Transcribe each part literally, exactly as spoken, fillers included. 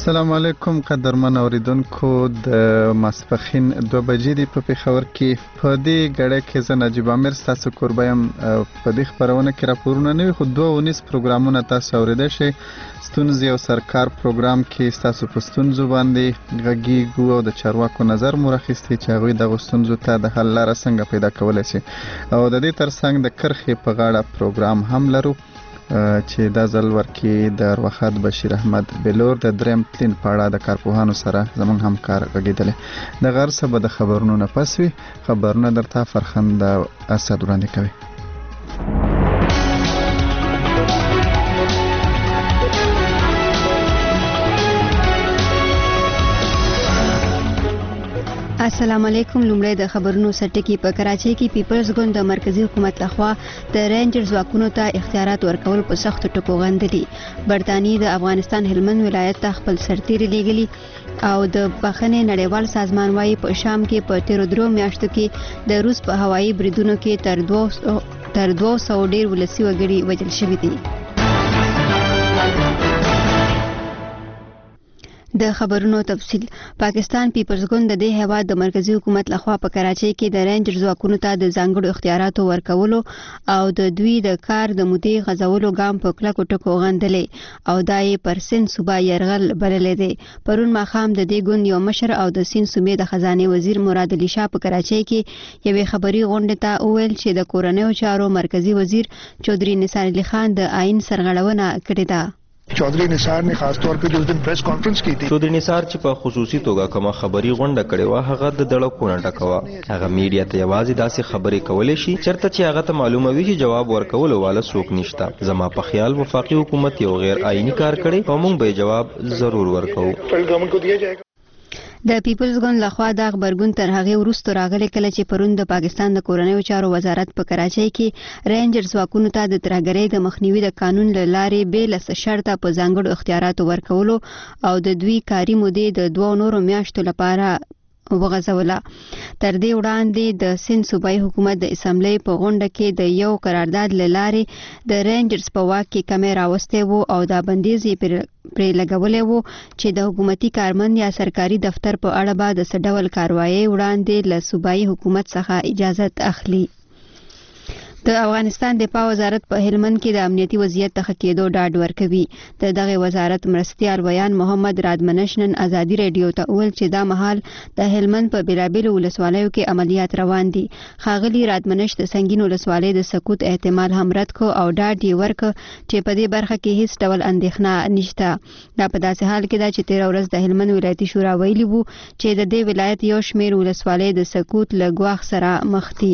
السلام علیکم قدرمن اوریدونکو د ماسپښین دوه بجې دی په پېښور کې په دې ګړۍ کې زه نجیب عامر ستاسو کوربه یم. په دې خپرونه کې راپورونه نه وي خو دوه اونیز پروګرامونه تاسو اورېدای شئ. ستونزې او سرکار پروګرام کې ستاسو په ستونزو باندې غږیږو او د چارواکو نظر مو راخیستی چې هغوی دغو ستونزو ته د حل لاره څنګه پیدا کولی شي او د دې ترڅنګ د کرښې په غاړه پروګرام هم لرو چې دا ځل ورکې د ارواښاد بشیر احمد بلور د دریم تلین په اړه د کارپوهانو سره زموږ همکار غږېدلی. دغه هر څه به د خبرونو نه پس وي. خبرونه درته فرخند اسد وړاندې کوي. السلام علیکم. لومړی د خبرونو سرټکی. په کراچۍ کې پیپلز ګوند د مرکزی حکومت لخوا د رینجر ځواکونو ته اختیارات ورکول په سختو ټکو غندلي. برطانیې د افغانستان هلمند ولایت ته خپل سرتیري لیږلي او د بخښنې نړیوال سازمان وايي په شام کې په تیرو درو میاشتو کې د روس په هوایي بریدونو کې تر دوه تر دوه سوه ډیر ولسي وګړي وژل شوي دي. د خبرونو تفصیل. پاکستان پیپلز ګوند د دې هیواد د مرکزی حکومت لخوا په کراچۍ کې د رینجر ځواکونو ته د ځانګړو اختیاراتو ورکولو او د دوی د کار د مودې غځولو ګام په کلکو ټکو غندلی او دا یې پر سند صوبه یرغل بللی دی. پرون ماښام د دې ګوند یو مشر او د سند صوبې د خزانې وزیر مراد علي شاه په کراچۍ کې یوې خبري غونډې ته وویل چې د کورنیو چارو مرکزی وزیر چودھری نثار علي خان د آئین سرغړونه کړې ده. चौधरी निसार ने खास तौर पे जिस दिन प्रेस कॉन्फ्रेंस की थी चौधरी निसार چې په خصوصي توګه کومه خبري غونډه کړې و هغه د دړکو نه ډکوه. هغه میډیا ته یوازې داسې خبرې کولې شي چرته چې هغه ته معلومه وي چې جواب ورکولو والا څوک نشته. زما په خیال وفاقي حکومت یو غیر آئینی کار کړي او موږ به جواب ضرور ورکوو. गवर्नमेंट को दिया जाएगा. د پیپلز ګوند لخوا د خبرګون تر هغې وروسته راغلی کله چې پرون د پاکستان د کورنیو چارو وزارت په کراچۍ کې رینجر ځواکونو ته د ترهګرۍ د مخنیوي د قانون له لارې بې له شرطه په ځانګړو اختیاراتو ورکولو او د دوی کاري مودې د دوو نورو میاشتو لپاره وغځوله. تر دې وړاندې د سند صوبایي حکومت د اسمبلی په غونډه کې د یو قرارداد له لارې د رینجرز په واک کې کمی راوستی و او دا بندیز یې پرې لګولی و چې د حکومتي کارمند یا سرکاري دفتر په اړه به د څه ډول کاروایي وړاندې له صوبایي حکومت څخه اجازت اخلي. د افغانستان دفاع وزارت په هلمند کې د امنیتي وضعیت ته ښه کېدو ډاډ ورکوي. د دغه وزارت مرستیال ویان محمد رادمنش نن ازادي رادیو ته وویل چې دا مهال د هلمند په بېلابېلو ولسوالیو کې عملیات روان دي. ښاغلي رادمنش د سنګین ولسوالۍ د سقوط احتمال هم رد کړ او ډاډ یې ورکړ چې په دې برخه کې هیڅ ډول اندېښنه نشته. دا په داسې حال کې ده چې تېره ورځ د هلمند ولایتي شورا ویلي وو چې د دې ولایت یو شمېر ولسوالۍ د سقوط له ګواښ سره مخ دي.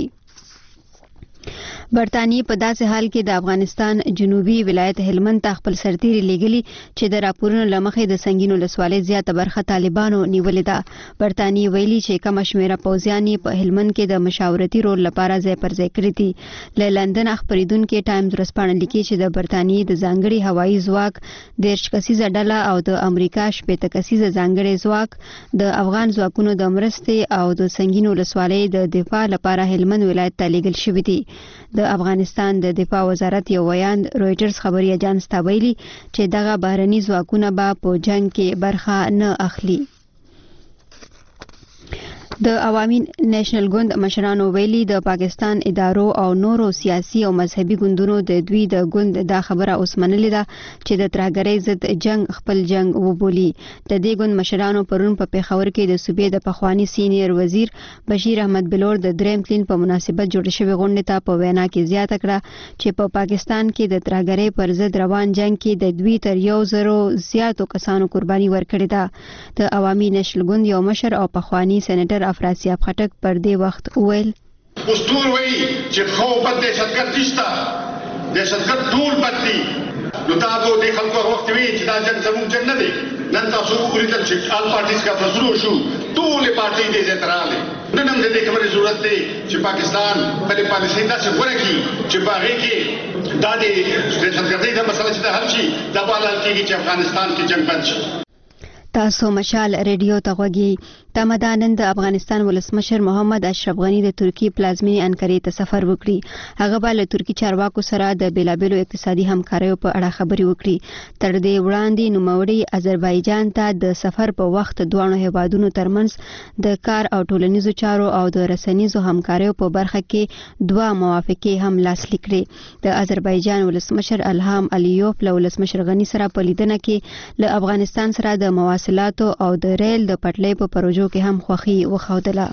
برطانیې په داسې حال کې د افغانستان جنوبي ولایت هلمند ته خپل سرتیري لیږلي چې د راپورونو له مخې د سنګین ولسوالۍ زیاته برخه طالبانو نیولې ده. برطانیې ویلي چې کمه شمېره پوځیان یې په هلمند کې د مشاورتي رول لپاره ځای پر ځای کړي دي. له لندن خپرېدونکي ټایمز ورځپاڼه لیکي چې د برطانیې د ځانګړي هوایي ځواک دېرش کسیزه ډله او د امریکا شپېته کسیزه ځانګړی ځواک د افغان ځواکونو د مرستې او د سنګین ولسوالۍ د دفاع لپاره هلمند ولایت ته لیږل شوي دي. د افغانستان د دفاع وزارت یو ویان رویټرز خبري اجانس ته ویلي چې دغه بهرني ځواکونه به په جنگ کې برخه نه اخلي. د عوامي نېشنل ګوند مشرانو ویلي د پاکستان ادارو او نورو سیاسي او مذهبي ګوندونو د دوی د ګوند دا خبره اوس منلې ده چې د ترهګرۍ ضد جنگ خپل جنگ وبولي. د دې ګوند مشرانو پرون په پېښور کې د صوبې د پخواني سینیر وزیر بشیر احمد بلور د دریم تلین په مناسبت جوړ شوې غونډې ته په وینا کې زیاته کړه چې په پاکستان کې د ترهګرۍ پر ضد روان جنگ کې د دوی تر یو زرو زیاتو کسانو قرباني ورکړې ده. د عوامي نېشنل ګوند یو مشر او پخواني سېنیټر افراسیاب خټک پر دې وخت وویل اوس ټول وایي چې خو بد دهشتګرد نشته، دهشتګرد ټول بد دي. نو تاسو د خلکو وخت وی چې دا جنګ زموږ جنګ نه دی. نن تاسو ولیدل چې آل پارټیز کا فسلو شو، ټولې پارټۍ دې ځای ته راغلې. نن هم د دې خبرې ضرورت دی چې پاکستان خپلې پالیسۍ داسې غوره کړي چې په هغې کې دا د دهشتګردۍ دا مسله چې ده حل شي، دا به حل کېږي چې افغانستان کې جنګ بند شي. تاسو مشال ریډیو ته غوږی. تمدانن د افغانستان ولسمشر محمد اشرف غنی د ترکی پلازمینې انکرې ته سفر وکړي. هغه به له ترکی چارواکو سره د بیلابیلو اقتصادي همکاریو په اړه خبرې وکړي. تر دې وړاندې نوموړي آذربایجان ته د سفر په وخت دوه هیوادونو ترمنځ د کار او ټولنیزو چارو او د رسنیزو همکاریو په برخه کې دوه موافقې هم لاسلیک کړې. د آذربایجان ولسمشر الهام الیوف له ولسمشر غنی سره په لیدنه کې له افغانستان سره د مواصلاتو او د ریل د پټلۍ په پروژو کې هم خوښي وښودله.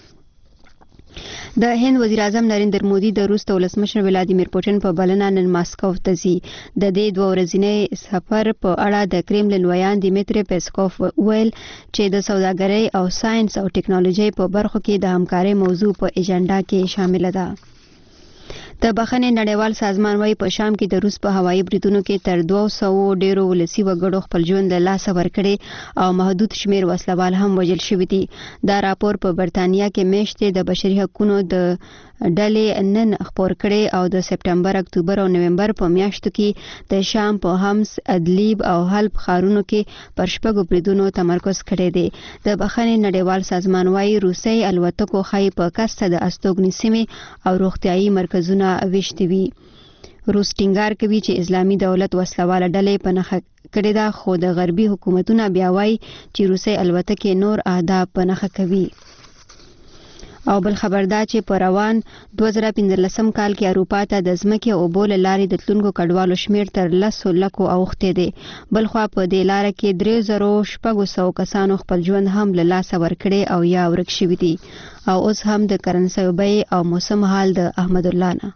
د هند وزیر اعظم نریندر مودي د روس ولسمشر ولادیمیر پوټین په بلنه نن ماسکو ته ځي. د دې دوه ورځنی سفر په اړه د کرملین ویان دیمیتری پیسکوف ویل چې د سوداګرۍ او ساينس او ټکنالوژي په برخو کې د همکارۍ موضوع په ایجنډا کې شامل ده. د بخښنې نړیوال سازمان وايي په شام کې د روس په هوایي بریدونو کې تر دوه سوه ډیرو ولسي وګړو خپل ژوند له لاسه ورکړي او محدود شمیر وسلوال هم وژل شوي دي. دا راپور په برتانیا کې میاشتې د بشري حقوقو د ډلې نن خپور کړي او د سپټمبر، اکتوبر او نومبر په میاشتو کې د شام په همس، ادلیب او حلب ښارونو کې پر شپږو بریدونو تمرکز کړی دی. د بخښنې نړیوال سازمان وايي روسي الوتکو ښایي په کسته د استوګنې سیمې او روغتیايي مرکزونه وشتي وي. روس ټینګار کوي چې اسلامي دولت وسلواله ډلې په نښه کړې ده، خو د غربي حکومتونه بیا وایي چې روسي الوتکې نور اهداف په نښه کوي. او بل خبردار چې په روان دوه زره پنځلسم کال کې اروپا ته د ځمکې او اوبو له لارې د تلونکو کډوالو شمیر تر لسو لکو اوښتی دی. بلخوا په دې لاره کې درې زرو شپږو سوو کسانو خپل ژوند هم له لاسه ورکړی او یا ورک شوي دي. او اوس هم د کرنسیو بیې او موسم حال د احمد الله نه.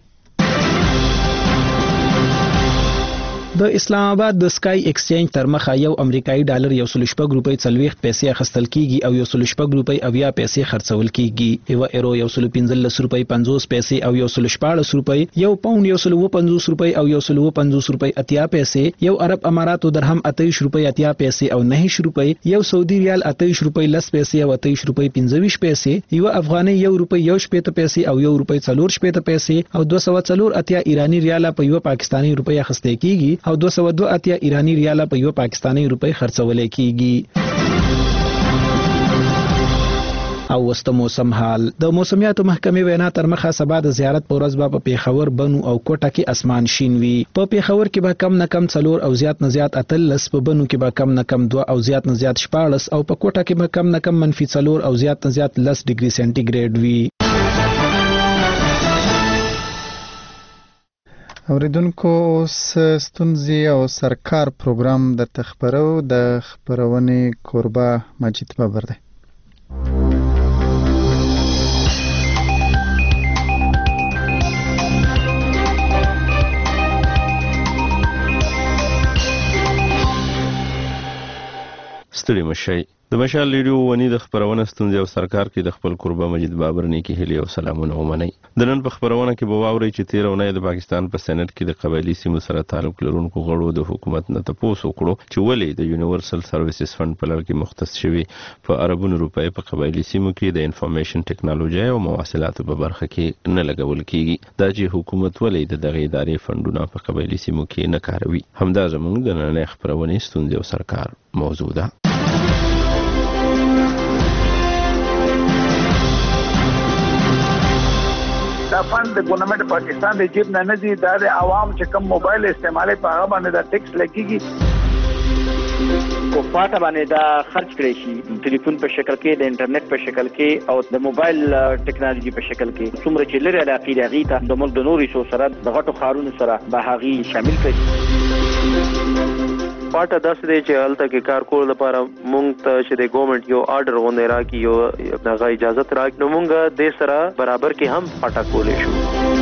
د اسلام آباد د سکای ایکسچینج تر مخه یو امریکایي ډالر یو سل شپږ روپۍ څلوېښت پیسې اخیستل کیږي او یو سل شپږ روپۍ اویا پیسې خرڅول کیږي. یو ایرو یو سل پنځلس روپۍ پنځوس پیسې او یو سل شپاړس روپۍ، یو پاوند یو سل اووه پنځوس روپۍ او یو سل اووه پنځوس روپۍ اتیا پیسې، یو عرب اماراتو درهم اتهویشت روپۍ اتیا پیسې او نهه روپۍ، یو سعودي ریال اتهویشت روپۍ لس پیسې او اتهویشت روپۍ پنځه ویشت پیسې، یو افغاني یو روپۍ یو شپېته پیسې او یو روپۍ څلور شپېته پیسې او دوه سوه څلور اتیا ایراني ریاله په یو پاکستاني روپۍ اخیستل کیږي او دوه سوه دوه اتیا ایرانی ریاله په یو پاکستاني روپۍ خرڅول کیږي. او وسته موسم حال. د موسمیاتو محکمې وینا تر مخه سبا د زیارت په ورځ په پیښور، بنو او کوټه کې اسمان شین وي. په پیښور کې به کم نه کم څلور او زیات نه زیات اتلس، په بنو کې به کم نه کم دوه او زیات نه زیات شپاړس او په کوټه کې به کم نه کم منفي څلور او زیات نه زیات لس ډیګري سانتي وي. اوریدونکو اوس ستونزې او سرکار پروګرام د تخبرو د خبرونې کوربه مجید بابر دی. ستړي مشئ. د مشال ریډیو ونی د خبرونه ستونزې او سرکار کې د خپل قربا مجید بابر نیکی هلی او سلامونه ومني. د نن په خبرونه کې به واوري چې تیر اونۍ د پاکستان په سېنات کې د قبایلی سیمو سره تعلق لرونکو غړو د حکومت نه تاسو وکړو چې ولې د یونیورسل سرویسز فند په لړ کې مختص شوی په اربونو روپۍ په قبایلی سیمو کې د انفارمیشن ټکنالوژي او مواصلاتو په برخه کې نه لګول کیږي. دا چې حکومت ولې د دغه ادارې فندونه په قبایلی سیمو کې نه کاروي، همدا زموږ د نن خبرونه ستونزې او سرکار موضوع ده. دا فند د ګورنمنت پاکستان د جیب نه نه دي، دا د عوام چې کوم موبایل استعمالي په هغه باندې دا ټیکس لګیږي. کو پاټه باندې دا خرج کړی شي، ټلیفون په شکل کې، د انټرنیټ په شکل کې او د موبایل ټکنالوژي په شکل کې. څومره چې لري علاقې د هغې ته د ملک د نورو حصو سره د غټو ښارونو سره به هغې شامل کړي. پاټه داسې دی چې هلته کې کار کول لپاره مونږ ته چې د ګورنمنټ یو آرډر غوندې راکړي، یو دغه اجازت راکړي، نو مونږ دې سره برابر کې هم پاټه کولی شو.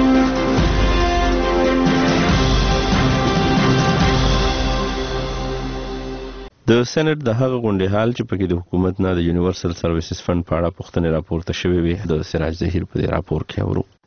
د سېنات د هغه غونډې حال چې پکې د حکومت نه د یونیورسل سرویسز فند په اړه پوښتنې راپورته شوې وي، د سراج ظهیر په دې راپور کې اورو.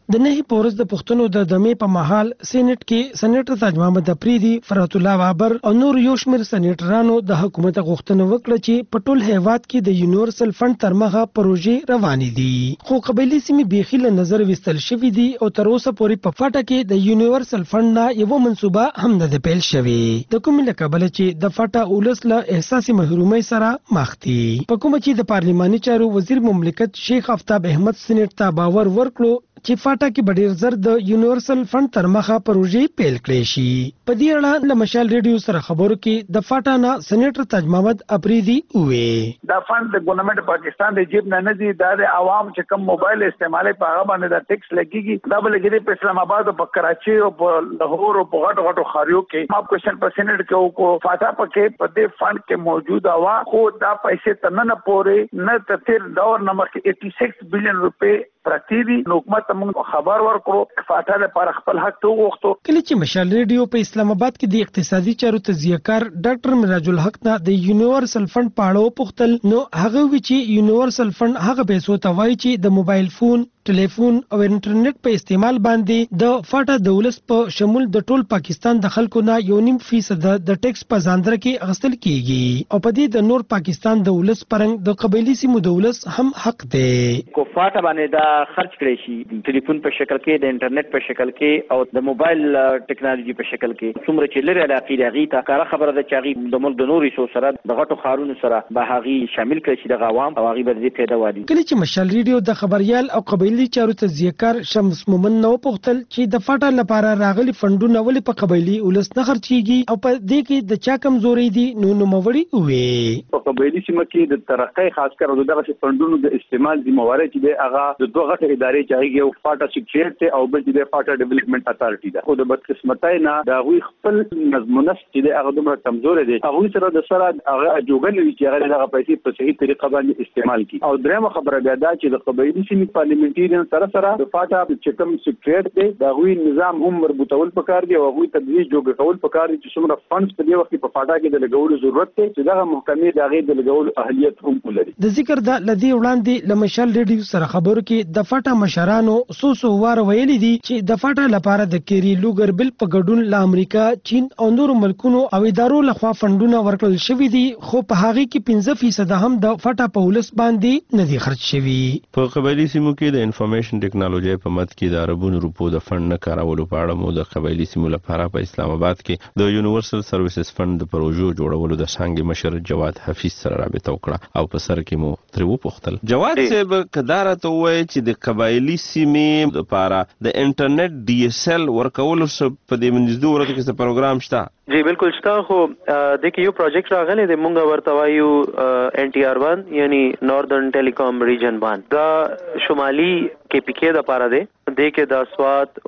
د نه پورز د پښتنو د دمې په محل سېنات کې سېنیټر تاج محمد افریدي، فرات الله بابر او نور یو شمېر سېنیټرانو د حکومت غوښتنه وکړه چې په ټول هیواد کې د یونیورسل فند تر مخه پروژې روانې دي، خو قبایلي سیمې بیخي له نظر وستل شوې دي او تر اوسه پورې په فاټا کې د یونیورسل فند نه یو منصوبه هم نه ده پیل شوې. د کومې له کبله چې د فاټا اولس له احساسي محرومۍ سره مخ دي، په کومه چې د پارلماني چارو وزیر مملکت شیخ آفتاب احمد سېنیټ ته باور ورکړو چې فاټا کې به ډېر زر د یونیورسل فند تر مخه پروژې پیل کړې شي. په دې اړه له مشال ریډیو سره خبرو کې د فاټا نه سېنیټر تاج محمد افریدي وویل، دا فند د ګورنمنت پاکستان د جیب نه نه دي، دا د عوام چې کوم موبایل استعمالي په هغه باندې دا ټیکس لګيږي، دا به لګيږي په اسلام آباد او په کراچي او په لاهور او په غټو غټو ښارونو کې. ما کوېشن په سېنیټ کې وکړو، فاټا پکې په دې فند کې موجود وا، خو دا پیسې ته نه پورې نه ته تیر دور نه مخکې اټهشل بلین روپے پراتی دي. نو حکومت موږ خبر ورکړو فاټا لپاره خپل حق ته وغوښتو. کله چې مشال ریډیو په اسلام آباد کې د اقتصادي چارو تجزیه‌کار ډاکټر مراج الحق نه د یونیورسل فند په اړه وپوښتل، نو هغه وی چې یونیورسل فند هغه پیسو ته وایي چې د موبایل فون، ټلیفون او انټرنیټ په استعمال باندې د فاټا دولت په شمول د ټول پاکستان د خلکو نه یو نیم فیصد د ټیکس په ځاندره کې اخیستل کیږي، او په دې د نور پاکستان دولت پرنګ د قبایلی سیمو دولت هم حق دی. کو فاټا باندې دا خرج کړی شي، ټلیفون په شکل کې، د انټرنیټ په شکل کې او د موبایل ټیکنالوژي په شکل کې، څومره چې لري علاقې لري تا کار خبره ده چې هغه د ملک د نوري سو سره د غټو خارونو سره به هغه شامل کړي چې د عوام او هغه به دې پیدا وادي. کله چې مشال ریډیو د خبريال او قبایلی چارو تجزیه‌کار شمس مومن نو پوښتل چې د فاټا لپاره راغلي فندونه ولې په قبایلی ولس نه خرچيږي او په دې کې د چا کمزوري دي، نو نوموړي وې په قبایلی سیمه کې د ترقۍ خاص کر دغه فندونو د استعمال ذمہواری چې د هغه د دوه غټ ادارې چې هغه یو فاټا سیکریټ ته او بل چې د فاټا ډیولپمنٹ اتارټي ده، خو د بدقسمتۍ نه د هغوی خپل نظمونس چې د هغه دومره کمزوري دي، هغوی سره د سره هغه جوګن وي چې هغه دغه پیسې په صحیح طریقه باندې استعمال کړي. او درېمه خبره بیا دا چې د قبایلی سیمې پارلیمنټریان سره سره د فاټا چې کوم سیکریټ دی د هغوی نظام هم مربوطول پکار دی او هغوی تدریج جوګ کول پکار دي چې څومره فنډز په دې وخت په فاټا کې د لګولو ضرورت دی چې دغه محکمې د هغې د لګولو اهلیت هم ولري. د ذکر د لدی وړاندې له مشال ریډیو سره خبرو کې د فاټا مشرانو سو سو وار ویلي دي چې د فاټا لپاره د کيري لوګر بل په ګډون له امریکا، چین او نورو ملکونو او ادارو لخوا فندونه ورکړل شوي دي، خو په هغه کې پنځه فیصد هم د فاټا په ولس باندې نه دي خرج شوي. په قبایلی سیمو کې د انفارمیشن ټیکنالوژي په مد کې د عربونو روپو د فند نه کارولو په اړه مو د قبایلی سیمو لپاره په اسلام آباد کې د یونیورسل سرویسز فند د پروژو جوړولو د څنګه مشر جواد حفیظ سره رابطه وکړه او په سر کې مو تر وپوښتل. جواد صاحب کدار ته وایي چې د قبایلی سیمې لپاره د انټرنیټ ډي اس ال ورکولو په دې منځدو ورته کې څه پروګرام شته؟ جی بالکل شته، خو د کې یو پروجیکټ راغلی دی، مونږ ورته وایو ان ټي آر ون یعنی ناردرن ټیلیکام ریجن ون، دا شمالي کې پی کې د پاره دی، د کې د سوات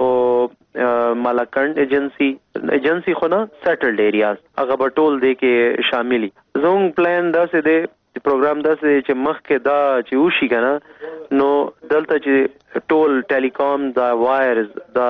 او مالاکنډ ایجنسی ایجنسی خو نه سیټلډ ایریاز هغه به ټول دی کې شاملي. زموږ پلان داسې دی، پروګرام داسې دی چې مخکې دا چې وشي که نه نو دلته چې ټول ټیلیکام دا وایرز دا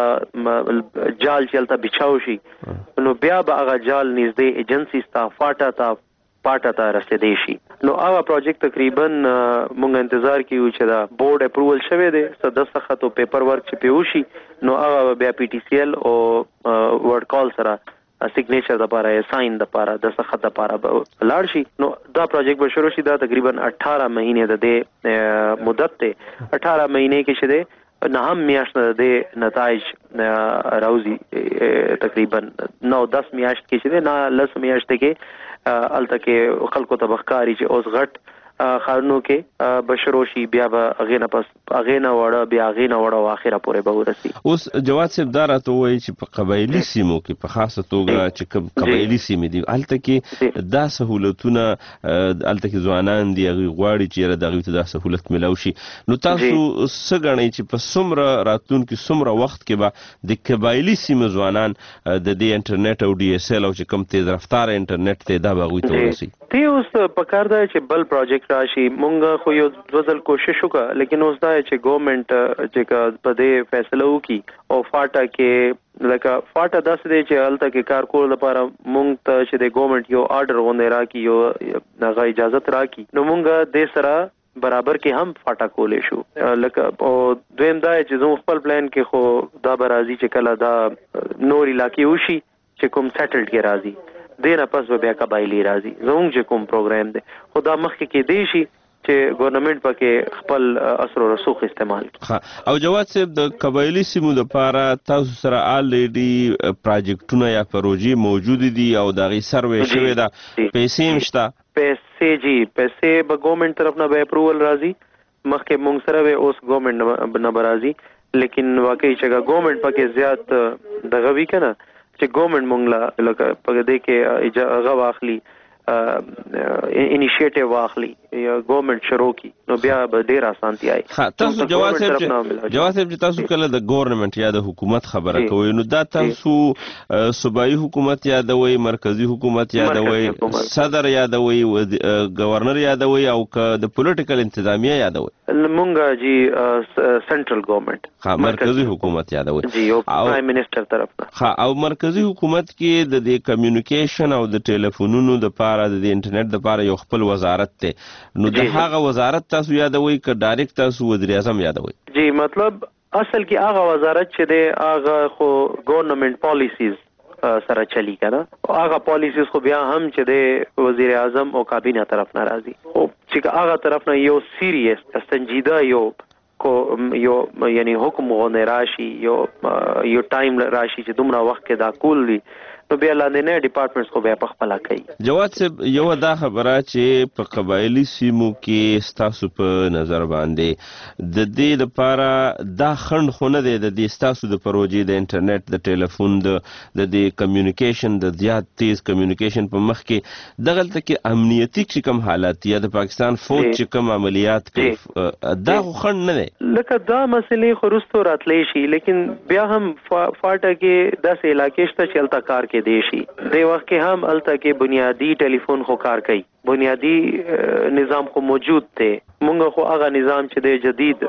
جال چې هلته بچاو شي نو بیا به هغه جال نږدې ایجنسیز ته فاټا ته پاټا ته رسیدای شي. نو هغه پروجیکټ تقریبا مونږ انتظار کیو چې دا بورډ اپروول شوه دی، صدسخت او پیپر ورک چې پیوشي نو هغه بیا پی ټی سی ایل او ورډ کال سره سیګنیچر د لپاره ساين د لپاره د سخت د لپاره لاړ شي. نو دا پروجیکټ به شروع شي، دا تقریبا اٹھارہ مہینے د دې مدت ته اٹھارہ مہینے کې شه نه هم میاشت د نتایج راوزی، تقریبا نو دس میاشت کې شه نه لس میاشت کې الته کې خلکو ته بخکاری چې اوس غټ خارنو کې بشروشي بیا به اغه نه پس اغه نه وړه بیا اغه نه وړه واخره پورې به ورسي. اوس جواد صاحب دار ته وایي چې په قبایلی سیمو کې په خاصه توګه چې کوم قبایلی سیمې دي الته کې دا سہولتونه الته کې ځوانان دي هغه غواړي چې دغه ته دا سہولت ملو شي. نو تاسو څنګه چې په سمره راتون کې سمره وخت کې به د قبایلی سیمو ځوانان د دې انټرنیټ او ډي اس ال او چې کوم تیز رفتار انټرنیټ ته دا به غوي ته ورسي؟ تی اوس پکار دا چې بل پروجیکټ راشي، مونږ خو یو ځل کوشش وکړه لیکن اوس دا چې ګورنمنت چې په دې فیصله وکړي او فاټا کې لکه فاټا داسې دی چې هلته کې کار کولو لپاره مونږ ته چې د ګورنمنت یو آرډر غوندې راکړي، یو هغه اجازت راکړي، نو مونږ دې سره برابر کې هم فاټا کولې شو. لکه او دویم دا چې زموږ خپل پلان کې خو دا برازي چې کله دا نور علاقې وشي چې کوم سیټلډ کې راځي دینه پس به بیا قبایلی راځي. زموږ چې کوم پروګرام دی خو دا مخکې کې دی شي چې ګورنمنت پکې خپل اثر او رسوخ استعمال کړي. او جواد صاحب د قبایلی سیمو لپاره تاسو سره الریډي پروجیکټونه یا پروژې موجود دي او دغه سروې شوې ده، پیسې مشته؟ پیسې جی پیسې به ګورنمنت طرف نه به اپروول راځي، مخکې مونږ سره به اوس ګورنمنت نه برازي، لیکن واقعي چې ګورنمنت پکې زیات دغه وی کنه چې ګورنمنت مونږ لا لکه پکې دې کې اجازه واخلي انیشیټیو واخلي یا ګورنمنت شروع کی نو بیا به ډیر اسانتي آی. تاسو جواز صاحب جواز صاحب تاسو کله د ګورنمنت یا د حکومت خبره کوي نو دا تاسو صوبایي حکومت یادوي، مرکزی حکومت یادوي، صدر یادوي، گورنر یادوي او د پولیټیکل انتظامیه یادوي؟ مونږه جی سنټرل ګورنمنت ها مرکزی حکومت یادوي جی او پرایم منسٹر طرف نه. ها او مرکزی حکومت کې د دې کمیونیکیشن او د ټلیفونونو د پاره د انټرنیټ د پاره یو خپل وزارت ته، نو د هغه وزارت تاسو یادوي که ډایرکټ تاسو وزیر اعظم یادوي؟ جی مطلب اصل کې هغه وزارت چې دی هغه خو ګورنمنت پالیسیز سره چلی کنه، هغه پالیسیز خو بیا هم چې دی وزیر اعظم او کابینه طرف نه راځي، او چې هغه طرف نه یو سیریس سنجیده یو کو یو یعنی حکم غونې راشي یو یو ټایم راشي چې دومره وخت کې دا کول دي نو بیا لاندې نه ډپارټمنټس خو بیا په خپل کوي. جواد صاحب یو دا خبره چې په قبایلی سیمو کې ستاسو په نظر باندې د دې لپاره دا خند خو نه دی د دې ستاسو د پروژې د انټرنیټ د ټلیفون د د دې کمیونیکیشن د زیات تیز کمیونیکیشن په مخ کې دغلته کې امنیتي چې کوم حالات یا د پاکستان فوج چې کوم عملیات کوي دا خو خند نه دی؟ لکه دا مسلې خو وروسته راتلی شي، لیکن بیا هم فاټه کې داسې علاقې شته چې هلته کار کې دیشي دی وخت کې هم الته کې بنیادی ټلیفون خو کار کوي، بنیادی نظام خو موجود دی. مونږ خو هغه نظام چې دی جدید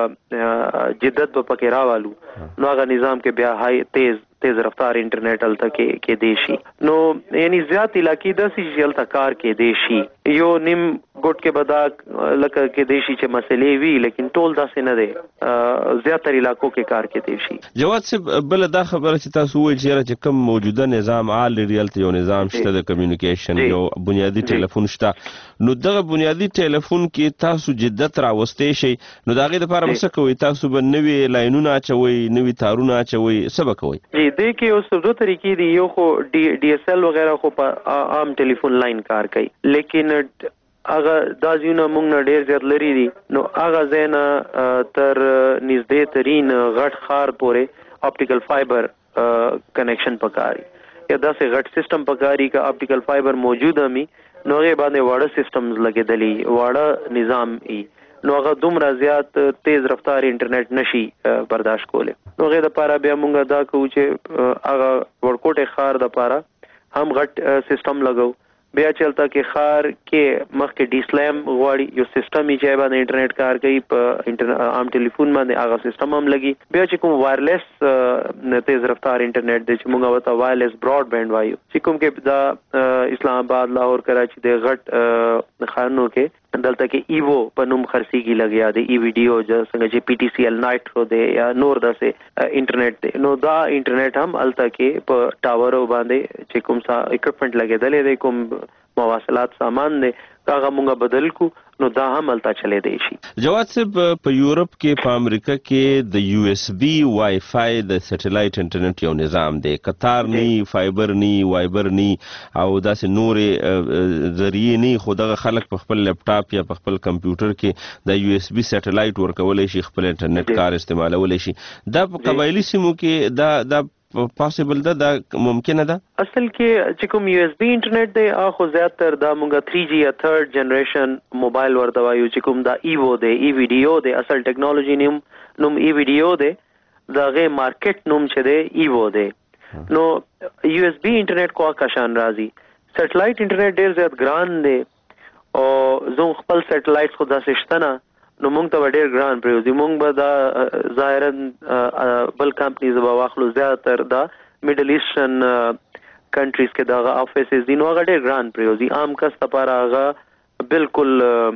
جدت په پکې راوالو نو هغه نظام کې بیا هاي تیز تیز رفتار انټرنیټ الته کې کې دیشي، نو یعنی زیات علاقې د سې الته کار کې دیشي یو نیم ګوټ کې بدا لکه کې دیشي چې مسلې وی، لیکن ټول داسې نه دی، زیاتره علاقو کې کار کې دیشي. جواد صاحب بل دا خبره چې تاسو وایي چې کوم موجوده نظام عال ریالت یو نظام شته د کمیونیکیشن یو بنیادی ټلیفون شته، نو دغه بنیادی ټلیفون کې تاسو جدت راوستې شي نو دا غي د لپاره څه کوي؟ تاسو به نوې لاینونه اچوي، نوې تارونه اچوي، څه به کوي؟ جی دې کې اوس دوه طریقې دي، یو خو ډي ډي اس ال وغیرہ خو په عام ټلیفون لاین کار کوي، لیکن هغه دا ځونه موږ نه ډیر زیات لري دي، نو هغه زینا تر نږدې ترين غټ خار پورې اپټیکل فایبر کنیکشن پکاري یا داسې غټ سیستم پکاري کا اپټیکل فایبر موجود امي نو هغه باندې واړه سیستمز لګېدلي واړه نظام ای نو هغه دومره زیات تیز رفتار انټرنیټ نشي برداشت کوله، نو هغه د پاره بیا مونږ دا کوو چې هغه ورکوټه خار د پاره هم غټ سیستم لګاو، بیا چلتا کې خار کې مخ کې ډي سلام غواړي یو سیستم یې چې باندې انټرنیټ کار کوي په انټرنیټ عام ټلیفون باندې هغه سیستم هم لګي، بیا چې کوم وایرلیس تیز رفتار انټرنیټ د چې موږ وته وایرلیس براډ بینډ وایو چې کوم کې دا اسلام آباد لاهور کراچي د غټ خانو کې دلته کې ایوو په نوم خرسيږي لګیا دی، ای ویډیو جو څنګه چې پی ټی سی ال نایټرو دی یا نور داسې انټرنیټ دی، نو دا انټرنیټ هم الته کې په ټاورو باندې چې کوم څه اکوپمنٹ لګیدلې دی، کوم مواصلات سامان دی هغه مونږه بدل کو نو دا هم الته چلے دی شي. جواد صاحب په یورپ کې په امریکا کې د یو اس بي وای فای د سټلایټ انټرنیټ یو نظام دی، قطار نی فایبر نی وایبر نی او داسې نورې ذریعے نی، خو دغه خلک په خپل لپټاپ یا په خپل کمپیوټر کې د یو اس بي سټلایټ ورکولای شي، خپل انټرنیټ کار استعمالولای شي. دا په قبایلی سیمو کې دا دا پاسبل ده، دا ممکنه ده؟ اصل کې چې کوم یو اس بي انټرنیټ دی هغه زیاتره دا مونږه تھری جی یا تھرد جنریشن موبایل ورته وایو، چې کوم دا ایوو دی ای ویډیو دی، اصل ټیکنالوژي نوم نوم ای ویډیو دی، دا غي مارکیټ نوم چې دی ایوو دی. نو یو اس بي انټرنیټ کو کاشان راځي، سټلایټ انټرنیټ ډیر زیات ګران دی او زه خپل سټلایټ خو داسې شته نه نو مونږ ته ډیر ګران پریوزي، مونږ به دا ظاهرا بل کمپنیز به واخلو زیاتر دا میډل ایسټرن کنټریز کې دا افیسز دي نو هغه ډیر ګران پریوزي، عام کس لپاره هغه بالکل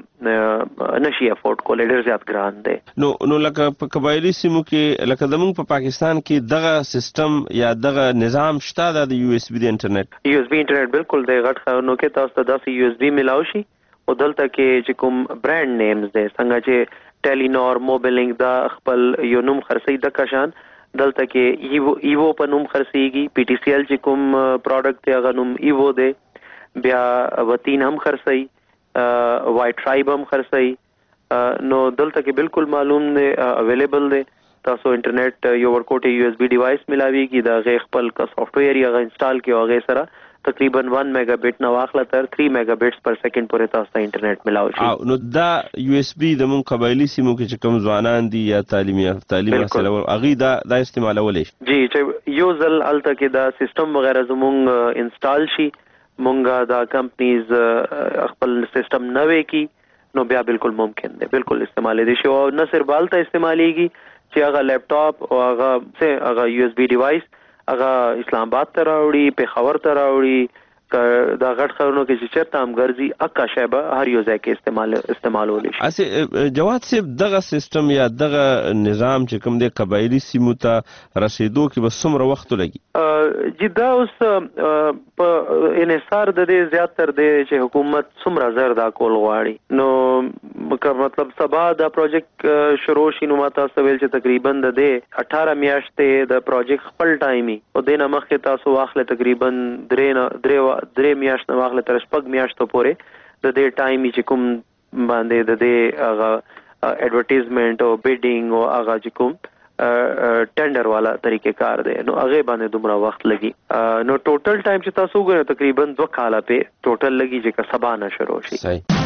نشي افورد کول، ډېر زیات ګران دی. نو نو لکه په قبایلی سیمو کې لکه زمونږ په پاکستان کې دغه سیستم یا دغه نظام شته د یو اس بي د انټرنیټ یو اس بي انټرنیټ بالکل دی. غټ خانو کې تاسو ته داسې یو اس بي ملاو شي او دلته کې چې کوم برانډ نیمز دی څنګه چې ټیلینور، موبیلینګ دا خپل یو نوم خرڅي د کشان دلته کې ایوو ایوو په نوم خرڅيږي. پی ټي سی ایل چې کوم پروډکټ دی هغه نوم ایوو دی. بیا وتین هم خرڅي، وای ټرایب هم خرڅي. نو دلته کې بالکل معلوم دی اویلیبل دی. تاسو انټرنیټ یو ورکوټ یو اس بي ډیوایس ملاويږي دا غي خپل کا سافټویر یا انسټال کې او غي سره تقریبا one میگا بیٹ نه واخله تر three میگا بیٹس پر سیکنډ پورې تاسو ته انټرنیټ ملاوي شي. نو دا یو اس بي د مون قبایلی سیمو کې چې کوم ځوانان دي یا تعلیمي تعلیم حاصل اغي دا د استعمالول شي. جی چې یو ځل الته کې دا سیستم وغیرہ زموږ انسټال شي، مونږه دا کمپنیز خپل سیستم نوې کی نو بیا بالکل ممکن دی، بالکل استعمال دي شي. او نه صرف بالته استعماليږي چې هغه لپټاپ او هغه څه هغه یو اس بي ډیوایس هغه اسلام آباد ته راوړي، پیښور ته راوړي، دا غټ خبرونو کې چې چرته هم ګرځي اکا شیبه هر یو ځای کې استعمال استعمالول شي. اسه جواد صاحب دغه سیستم یا دغه نظام چې کوم د قبایلی سیمو ته رسیدو کې به څومره وخت لګي؟ چې دا اوس په انحصار د دې زیات تر دی چې حکومت څومره زر دا کول غواړي. نو مطلب سبا دا پروجیکټ شروع شي نو ماته سویل چې تقریبا د دې اठारह میاشتې د پروجیکټ خپل ټایمي او د نه مخکې تاسو واخله تقریبا درې درې درې میاشتې واخله تر شپږ میاشتو پورې د دې ټایمي چې کوم باندې د دې هغه ایڈورټایزمنٹ او بیډینګ او هغه چې کوم ټندر والا طریقې کار دی نو هغه باندې دومره وخت لګي. نو ټوټل ټایم چې تاسو وګورئ تقریبا دوه کاله په ټوټل لګي چې سبا نه شروع شي. صحیح.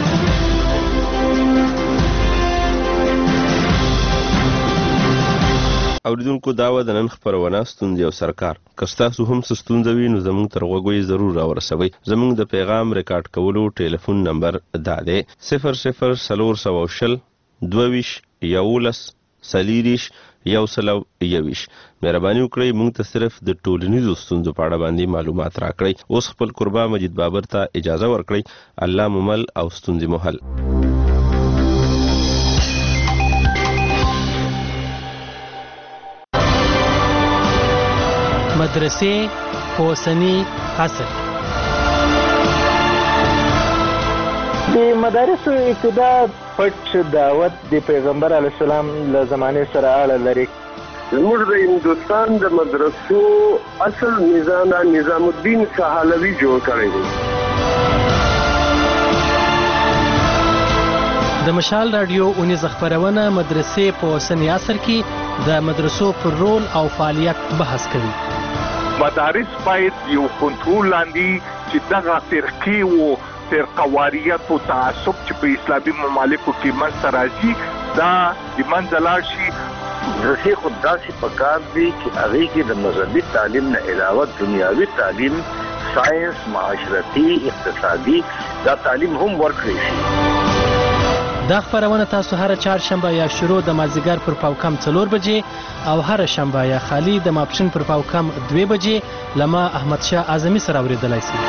اوریدونکو داوا د نن خبرونه ستوندې او سرکار کستاسو هم ستوندې وي نو زموږ تر غوږی ضرور راورسوي. زموږ د پیغام ریکارډ کولو ټلیفون نمبر دا دی صفر صفر سلور سو شل دویش یولس سلیریش یو سلو یویش. مهرباني وکړئ موږ ته صرف د ټولنیزو ستونزو په اړه باندې معلومات راکړئ. اوس خپل قربا مجید بابر ته اجازه ورکړئ. الله ممل او ستونزې محل. مدرسې اوسنی عصر د مدارسو ابتدا پټ دعوت د پیغمبر علیه السلام له زمانې سره اړه لري. زموږ د هندوستان د مدرسو اصل نظام نظام الدین سهالوي جوړ کړی دی. د مشال رادیو اونیز خبرونه مدرسې په اوسنی عصر کې د مدرسو پر رول او فعالیت بحث کوي. مدارس باید یو کنټرول لاندې چې دغه فرقې وو فرقواریت او تعصب چې په اسلامي ممالکو کې منځته راځي دا د منځه لاړ شي. مدرسې خو داسې پکار دي چې هغې کې د مذهبي تعلیم نه علاوه دنیاوي تعلیم، ساینس، معاشرتي، اقتصادي دا تعلیم هم ورکړی شي. دا خبرونه تاسو هر چهارشنبه یا شروع د مازیګر پر پاوکم څلور بجې او هر شنبه یا خالی د ماپښین پر پاوکم دوه بجې لما احمد شاه اعظمي سره اوریدلای شئ.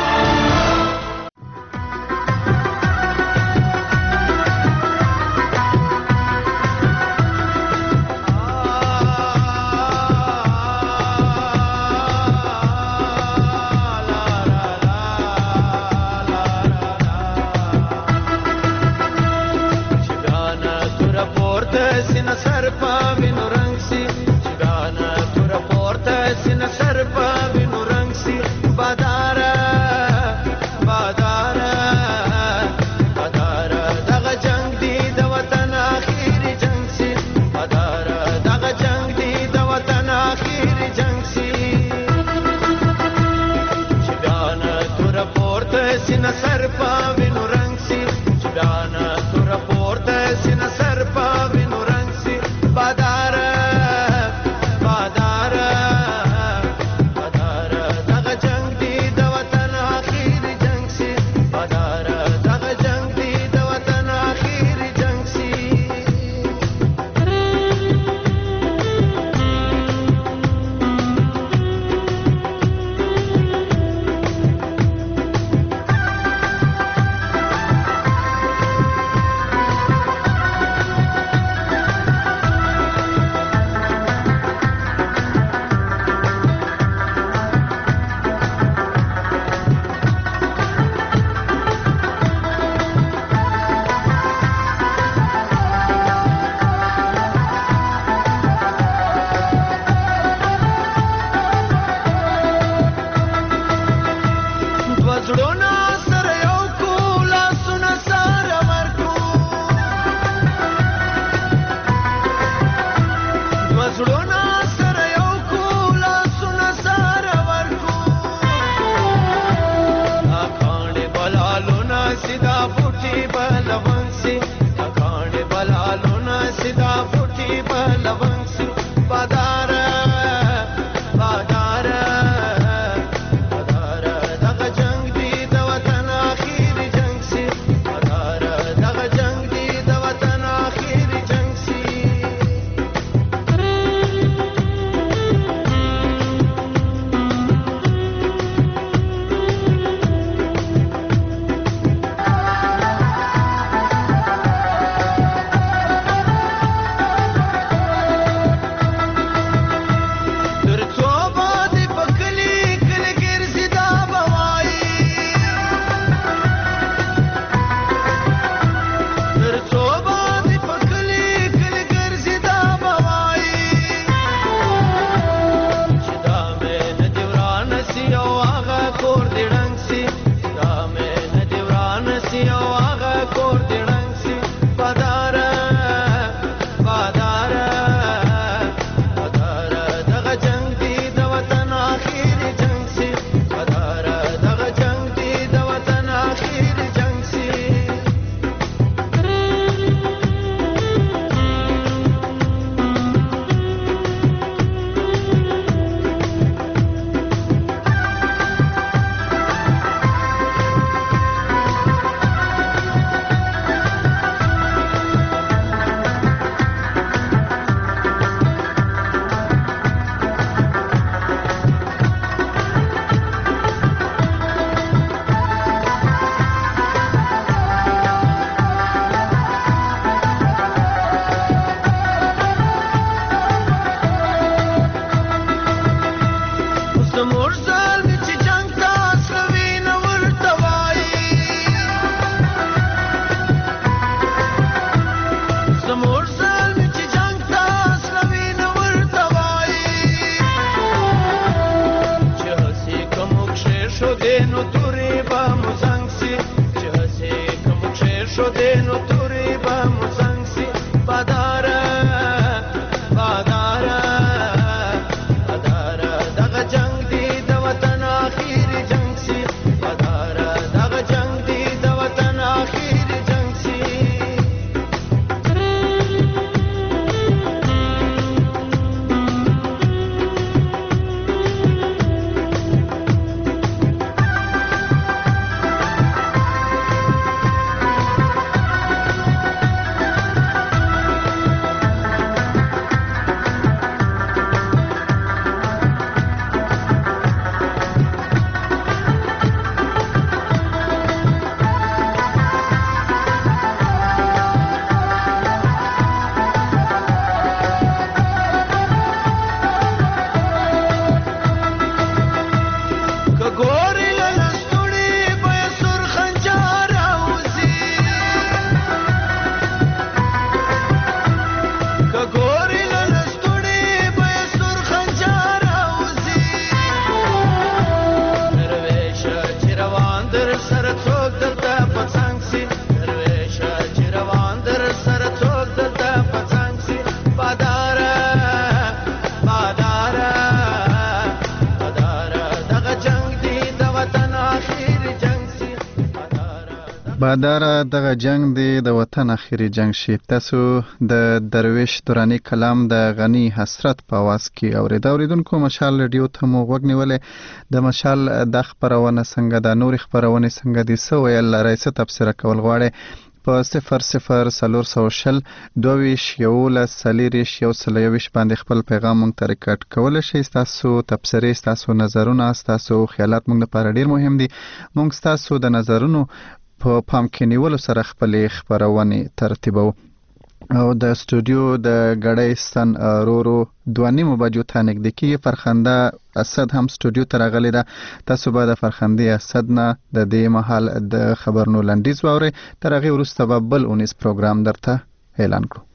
بادار دغه جنگ دی د وطن اخیری جنگ شي. تاسو د درویش دورانی کلام د غنی حسرت په आवाज کې اوریدو اوریدونکو مشال رادیو ته مو وګ نیولې د مشال د خبرونه څنګه د نور خبرونه څنګه دي سو ویل رئیس تفسیر کول غواړي په صفر صفر سلور سو شل دویش یوله سلیریش یو سلیویش باندې خپل پیغام مونږ ته ریکارډ کول شي. تاسو تبصره تاسو نظرونه تاسو خیالات مونږ لپاره ډیر مهم دي. مونږ تاسو د نظرونو په پام کې نیولو سره خپل خبرونه ترتیبو او د استودیو د غړې سن رورو دوانی مباجو ته نږدې کې فرخنده اسد هم استودیو ته راغلی دا. تاسو به د فرخندې اسد نه د دې محل د خبرونو لنډیز واوري تر هغه وروسته به بل اونیس پروګرام درته اعلان کړو.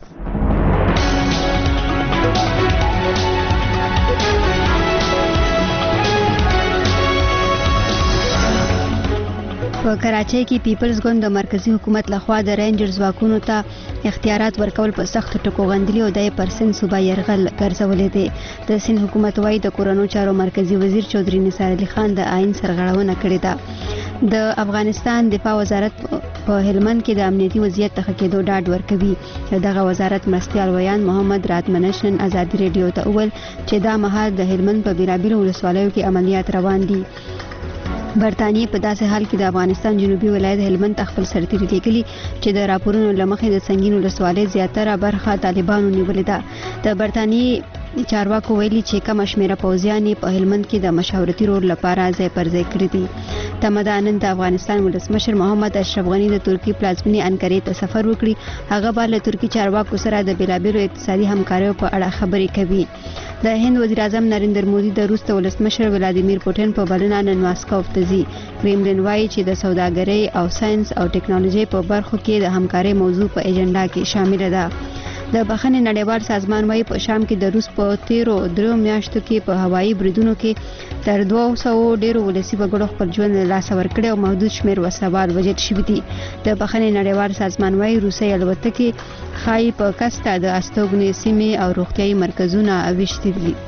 په کراچۍ کې پیپلز ګوند د مرکزی حکومت لخوا د رینجرز واکونو ته اختیارات ورکول په سخت ټکو غندلي او د پرسن صوبه يرغل ګرځولې دي. د سین حکومت وايي د کورونو چارو مرکزی وزیر چودري نثار علي خان د آئین سرغړونه کړې ده. د افغانستان دفاع وزارت په هلمند کې د امنیتي وضعیت ته کېدو ډاډ ورکوي. دغه وزارت مرستيال ویان محمد راتمنشن ازادي ریډیو ته وویل چې دا مهال د هلمند په بیلابیلو ولسوالیو کې عملیات روان دي. برتانیې په داسې حال کې د افغانستان جنوبي ولایت هلمند ته خپل سرتیري لیکلي چې د راپورونو لمخې د سنگینو ولسوالۍ زیاتره برخه طالبانو نیولې ده. د برتانیې چارواکو ویلي چې کم شمیره پوځیان په هلمند کې د مشاورتي رول لپاره ځای پر ځای کړی دي. تمدانن د افغانستان ولسمشر محمد اشرف غنی د ترکی پلازمینې انکارې ته سفر وکړي. هغه به له ترکی چارواکو سره د بیلابیلو اقتصادي همکاریو په اړه خبرې کوي. د هند وزیر اعظم نریندر مودي د روس د ولسمشر ولادیمیر پوتین په بلنه نن ماسکو ته ځي. کرملین وایي چې د سوداګرۍ او ساينس او ټکنالوژي په برخو کې د همکارۍ موضوع په ایجنډا کې شامل ده. د بخښنې نړیوال سازمان وايي په شام کې د روس په تیرو درو میاشتو کې په هوایي بریدونو کې تر دوه سوه ډیرو ولسی وګړو خپل ژوند له لاسه ورکړي او محدود شمیر وسلوال وژل شوي دي. د بخښنې نړیوال سازمان وايي روسي الوتکې خای په کستا د استوګنې سیمې او روغتيایي مرکزونه ویشتي دي.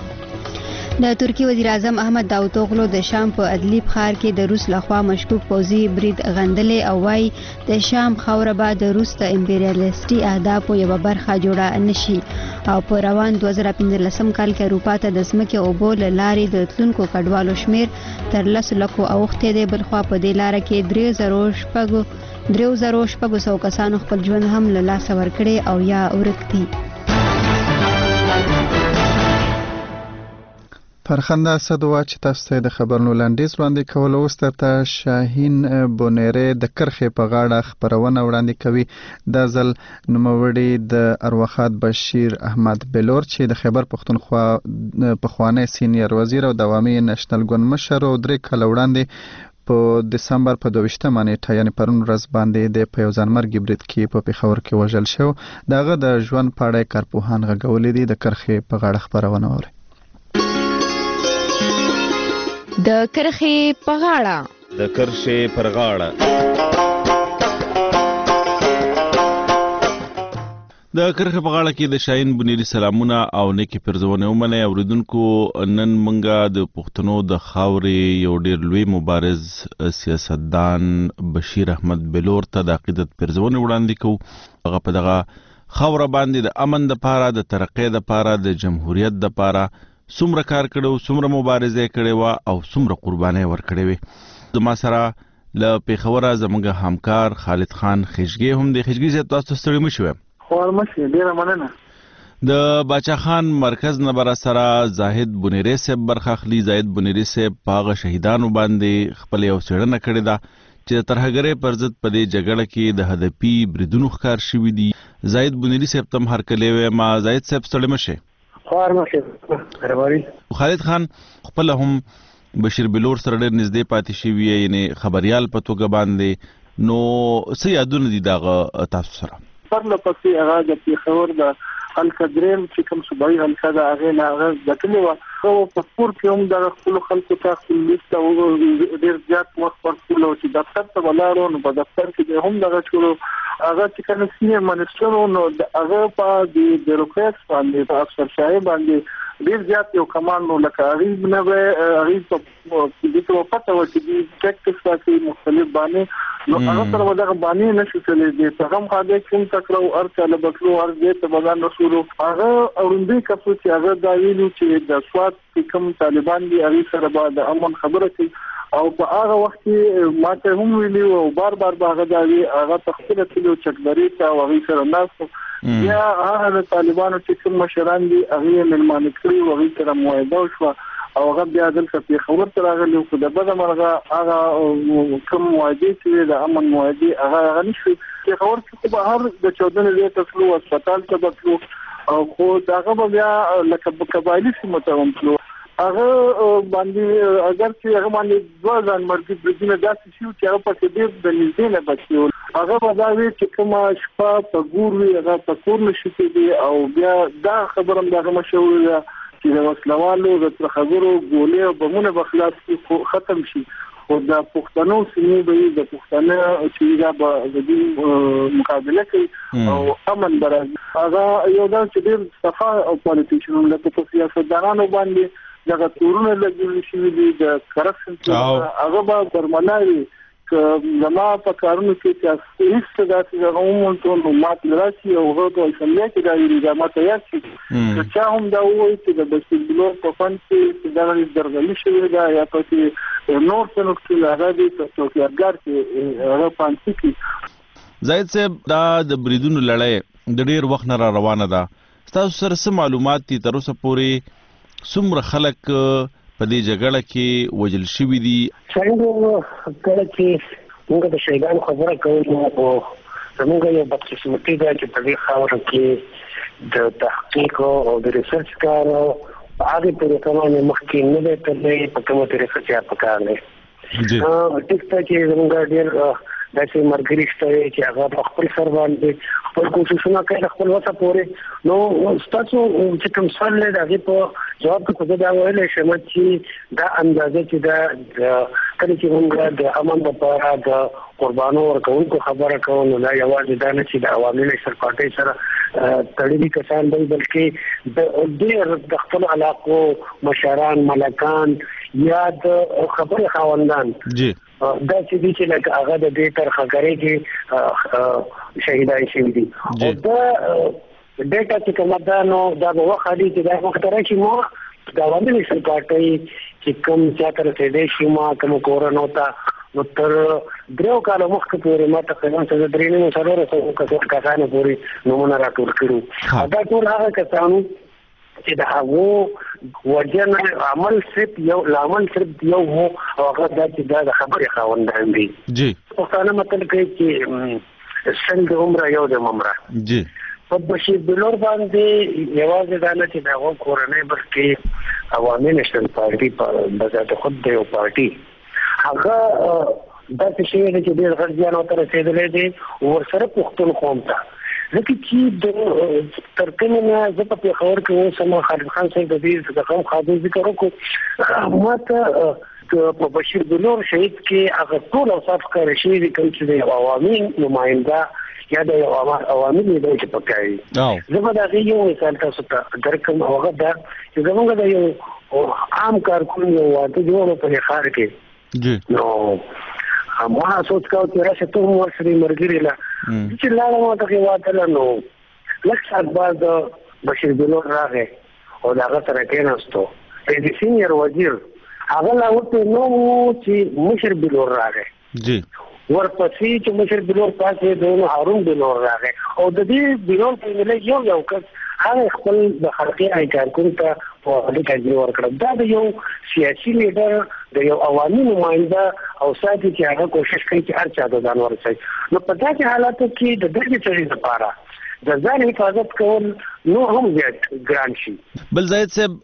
د ترکی وزیر اعظم احمد داوطوغلو د شام په ادلیب ښار کې د روس لخوا مشکوک پوځي برید غندلې او وايي د شام خاوره به د روس د امپریالیستي اهدافو یوه برخه جوړه نشي. او په روان دوه زره پنځلسم کال کې اروپا ته د ځمکې اوبو له لارې د تلونکو کډوالو شمیر تر لسو لکو اوښتی دی. بلخوا په دې لاره کې درې زرو شپږو درې زرو شپږو سوو کسانو خپل ژوند هم له لاسه ورکړی او یا ورک دي. فرخنده اسد وا چې تاسو ته د خبرونو لنډیز وړاندې کول اوس ترته شاهین بونیره د کرخې په غاړه خبرونه وړاندې کوي. د ځل نوموړي د ارواخات بشیر احمد بلور چې د خیبر پښتونخوا پخوانی سینیر وزیر او دوامي نېشنل ګوند مشر او درې کال وړاندې په دسمبر په دویشتمه نیټه یعنی پرون ورځ باندې د په یو ځانمرګي برید کې په پیښور کې وژل شو. دغه د ژوند په اړه کارپوهان غږولې دي. د کرخې په غاړه خبرونه اوري. د کرخې په غاړه د کرخې پر غاړه د کرخې په غاړه کې د شاهین بنيري سلامونه او نیکی پرزونه ومنه. اوریدونکو نن منګه د پښتنو د خاورې یو ډیر لوی مبارز سیاستدان بشیر احمد بلور ته د عقیدت پرزونه وړاندې کوو. هغه په دغه خاوره باندې د امن د پاره د ترقۍ د پاره د جمهوریت د پاره څومره کار کړو، څومره مبارزه کړې و او څومره قرباني ورکړې وي. زما سره له پیښوره زموږ همکار خالد خان خشګي هم د خشګي زه تاسو ستړي مشوي. خو مشه ډیره مننه. د باچا خان مرکز نبر سره زاهد بنيري صاحب برخاخلي. زاهد بنيري صاحب پاغه شهیدانو باندې خپل یو څېړنه کړې ده چې ترهګرۍ پر ضد په دې جګړه کې د هدفي بریدونو ښکار شوي دي. زاهد بنيري صاحب تم هرکلی وی. ما زاهد صاحب ستړي مشه. خالد خان خپل هم بشیر بلور سره ډېر نږدې پاتې شوی یعنی خبريال په توګه باندې نو څه یادونه دي دغه تاسو سره؟ پرله پسې هغه د پیښور د الکدریم چې کوم صوبایي حلقه ده هغه نه هغه ځکه و او په پور کې هم د خپل خلکو ته خپل لیست او ډېر زیات وخت ورکول او چې دفتر ته ولاړو نو په دفتر کې هم دغه ټول هغه چې کله سینیر منسټر نو هغه په د بیروکرات باندې په افسر شاهي باندې ډیر زیات یو کمانډ نو لکه غریب نه به غریب په دې ته پته و چې د ټیکټس پاتې مختلف باندې نو هغه سره ودغه باندې نشو تللی دي څنګه هم خاطر کوم تکرو ار چاله بکرو ار دې ته بدن رسولو هغه اوروندې کفو چې هغه دا ویلو چې د سواد کوم طالبان دي هغه سره به د امن خبره کوي او په هغه وخت کې ماته هم ویلو او بار بار هغه دا وی هغه تخصیل کړو چکبري تا او هغه سره ناس یا هغه طالبانو چې کوم مشران دي هغه ملمان کړی او هغه سره موعده شو او هغه بیا دلته په خبر تر راغلی خو د بده مرغه هغه کوم موعده چې د امن موعده هغه هغه نشي چې خبر چې بهر د چودنې ځای ته تلو هسپتال ته تلو او خو داغه بیا لکه قبایلی سیمه ته ومتلو هغه باندې اگر چې هغه باندې دوه ځان مرګ برجونه داسې شو چې هغه په دې د نږدې نه بچو هغه بداوی چې کومه شپه په ګور وی هغه په کور نشي کېدی او بیا دا خبرم دغه مشهور ده چې د وسلوالو د ترخګرو ګولې او بمونه بخلاص ختم شي او د پښتنو سیمې به د پښتنو چې دا به د مقابله کوي او امن برابر هغه یو دا چې ډېر صفا او پالیټیشن لکه په سیاستدانانو باندې دغه تورونه لګول شي د کرپشن هغه به درملای ک زما په کارونو کې چې هیڅ څه داسې غوښمن ټول نو مات راشي او هغه د اسمبلی کې د ریاضه تیار شي چې هم دا وایي چې د بشیر په فن کې دا درغلي شوی دا یا په نور څه نو کې هغه د توکیارګر کې هغه پانسي کې زاید صاحب دا د بریدونو لړۍ د ډیر وخت نه را روانه ده تاسو سره څه معلومات دي تر اوسه پورې څومره خلک په دې جګړه کې وژل شوي دي څنګه کله چې موږ د شهیدانو خبره کوو او زموږ یو بدقسمتي ده چې په دې خاوره کې د تحقیق او د ریسرچ کار هغه طریقه باندې مخکې نه دی تللی په کومه طریقه چې په کار دی ټیک ته چې زموږ ډېر داسې مرګري شته چې هغه په خپل سر باندې خپل کوششونه کوي خپل وسه پورې نو تاسو چې کوم سوال لرئ هغه په جواب کې دا ویل شم چې دا اندازه چې دا کله چې موږ د امن لپاره د قربانو ورکوونکو خبره کوو نو دا یوازې دا نه چې د عوامي نشر پارټۍ سره تړلي کسان دی بلکې د ډېر د خپل علاقو مشران ملکان یا د خبرې خاوندان جی دا چې دي چې لکه هغه د دې تر خبرې کې شهیدان شوي دي او دا ډیټا چې کومه ده نو دا به وخت دی چې دا وخت راشي مو د عوامي نشر پارټۍ چې کوم چې تر دې شي ما کوم کورونو ته نو تر دریو کالو مخکې پورې ما تقریبا څه درې نه سره سره کسانو پورې نمونه راټول کړو دا ټول هغه کسانو چې دا هغه وجنه عمل صرف یو لامل صرف یو هو او هغه دا چې دا د خبرې خاوندان دي جی پښتانه متل کوي چې څنګه عمره یو د عمره جی په بشیر بلور باندې یوازې دا نه چې دا هغه کورنۍ بلکې عوامي نشنل پارټي په بذات خود د یو پارټي هغه دا څه شی دی چې ډېر غړي نه تر رسیدلې دي ورسره پښتون قوم ته لکه چې د ترکمه نه زه په خبر کې اوسم خالد خان صاحب د دې د کوم خاطر ذکر وکړو ماته په بشیر بلور شهید کې هغه ټول اوصاف کار شي کوم چې د عوامي نماینده یا د عوامي لیدل چې پکای زه به دا یو مثال تاسو ته درکم هغه دا چې زموږ د یو عام کارکون یو واده جوړ په خار کې جی نو ما سوچ کاو چې راشه ته مو سره مرګري لا چې لاله ما ته واده نو لکه سات بعد بشیر بلور راغی او دا سره کېناستو د سینیر وزیر هغه لا وته نو چې مشر بلور راغی جی ورپسې چې مشر بلور پاسې د هارون بلور راغی او د دې بلور په ملي یو یو کس هغه خپل د خلقي کارکون ته په اړه کې ورکړ دا د یو سیاسي لیډر د یو عوامي نماینده او ساتي چې هغه کوشش کوي چې هر چا د ځان ورسوي نو په داسې حالاتو کې د دغه چاري لپاره د ځان حفاظت کول نو هم زیات ګران شي بل زاید صاحب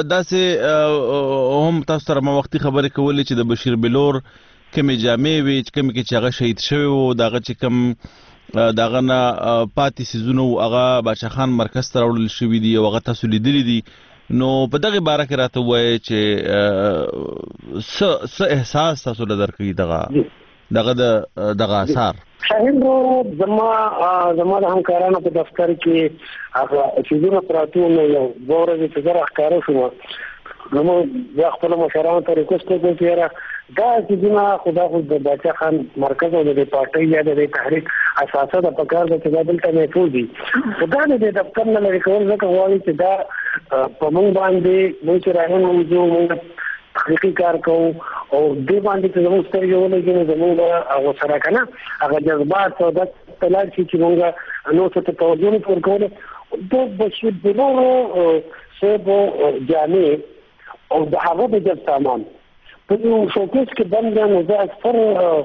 داسې هم تاسو سره ما وختي خبرې کولې چې د بشیر بلور کومې جامې وي چې کومې کې چې هغه شهید شوی و دغه چې کوم دغه نه پاتې سیزونه هغه باچا خان مرکز ته راوړل شوي دي او هغه تاسو لیدلی دي نو په دغه باره کې راته ووایئ چې څه څه احساس تاسو له درکوي دغه دغه دغه اثار شاهین زما زما د همکارانو په دفتر کې هغه چې زه پراتو نو یو ورځ چې زه راخاره شوم نو زه خپل مشرانو ته ریکوست کوم چې دا چې نه خدا خو د باچا خان مرکز او د پارټي یا د تحریک اساسه د پکار د تبادل ته محفوظ دي خدا دې دفتر نه لري کول ځکه وایي چې دا په موږ باندې موږ راغلو موضوع موږ تحقیقي کار کوو او دې باندې چې موږ سترګې ولګو زموږ هغه سره کنه هغه جذبات او د تلل چې موږ نو څه توجه نه ورکول د بشیر بلورو سبو جامع او د هغه د جذب سامان په یو شوکیس کې باندې نو دا اکثر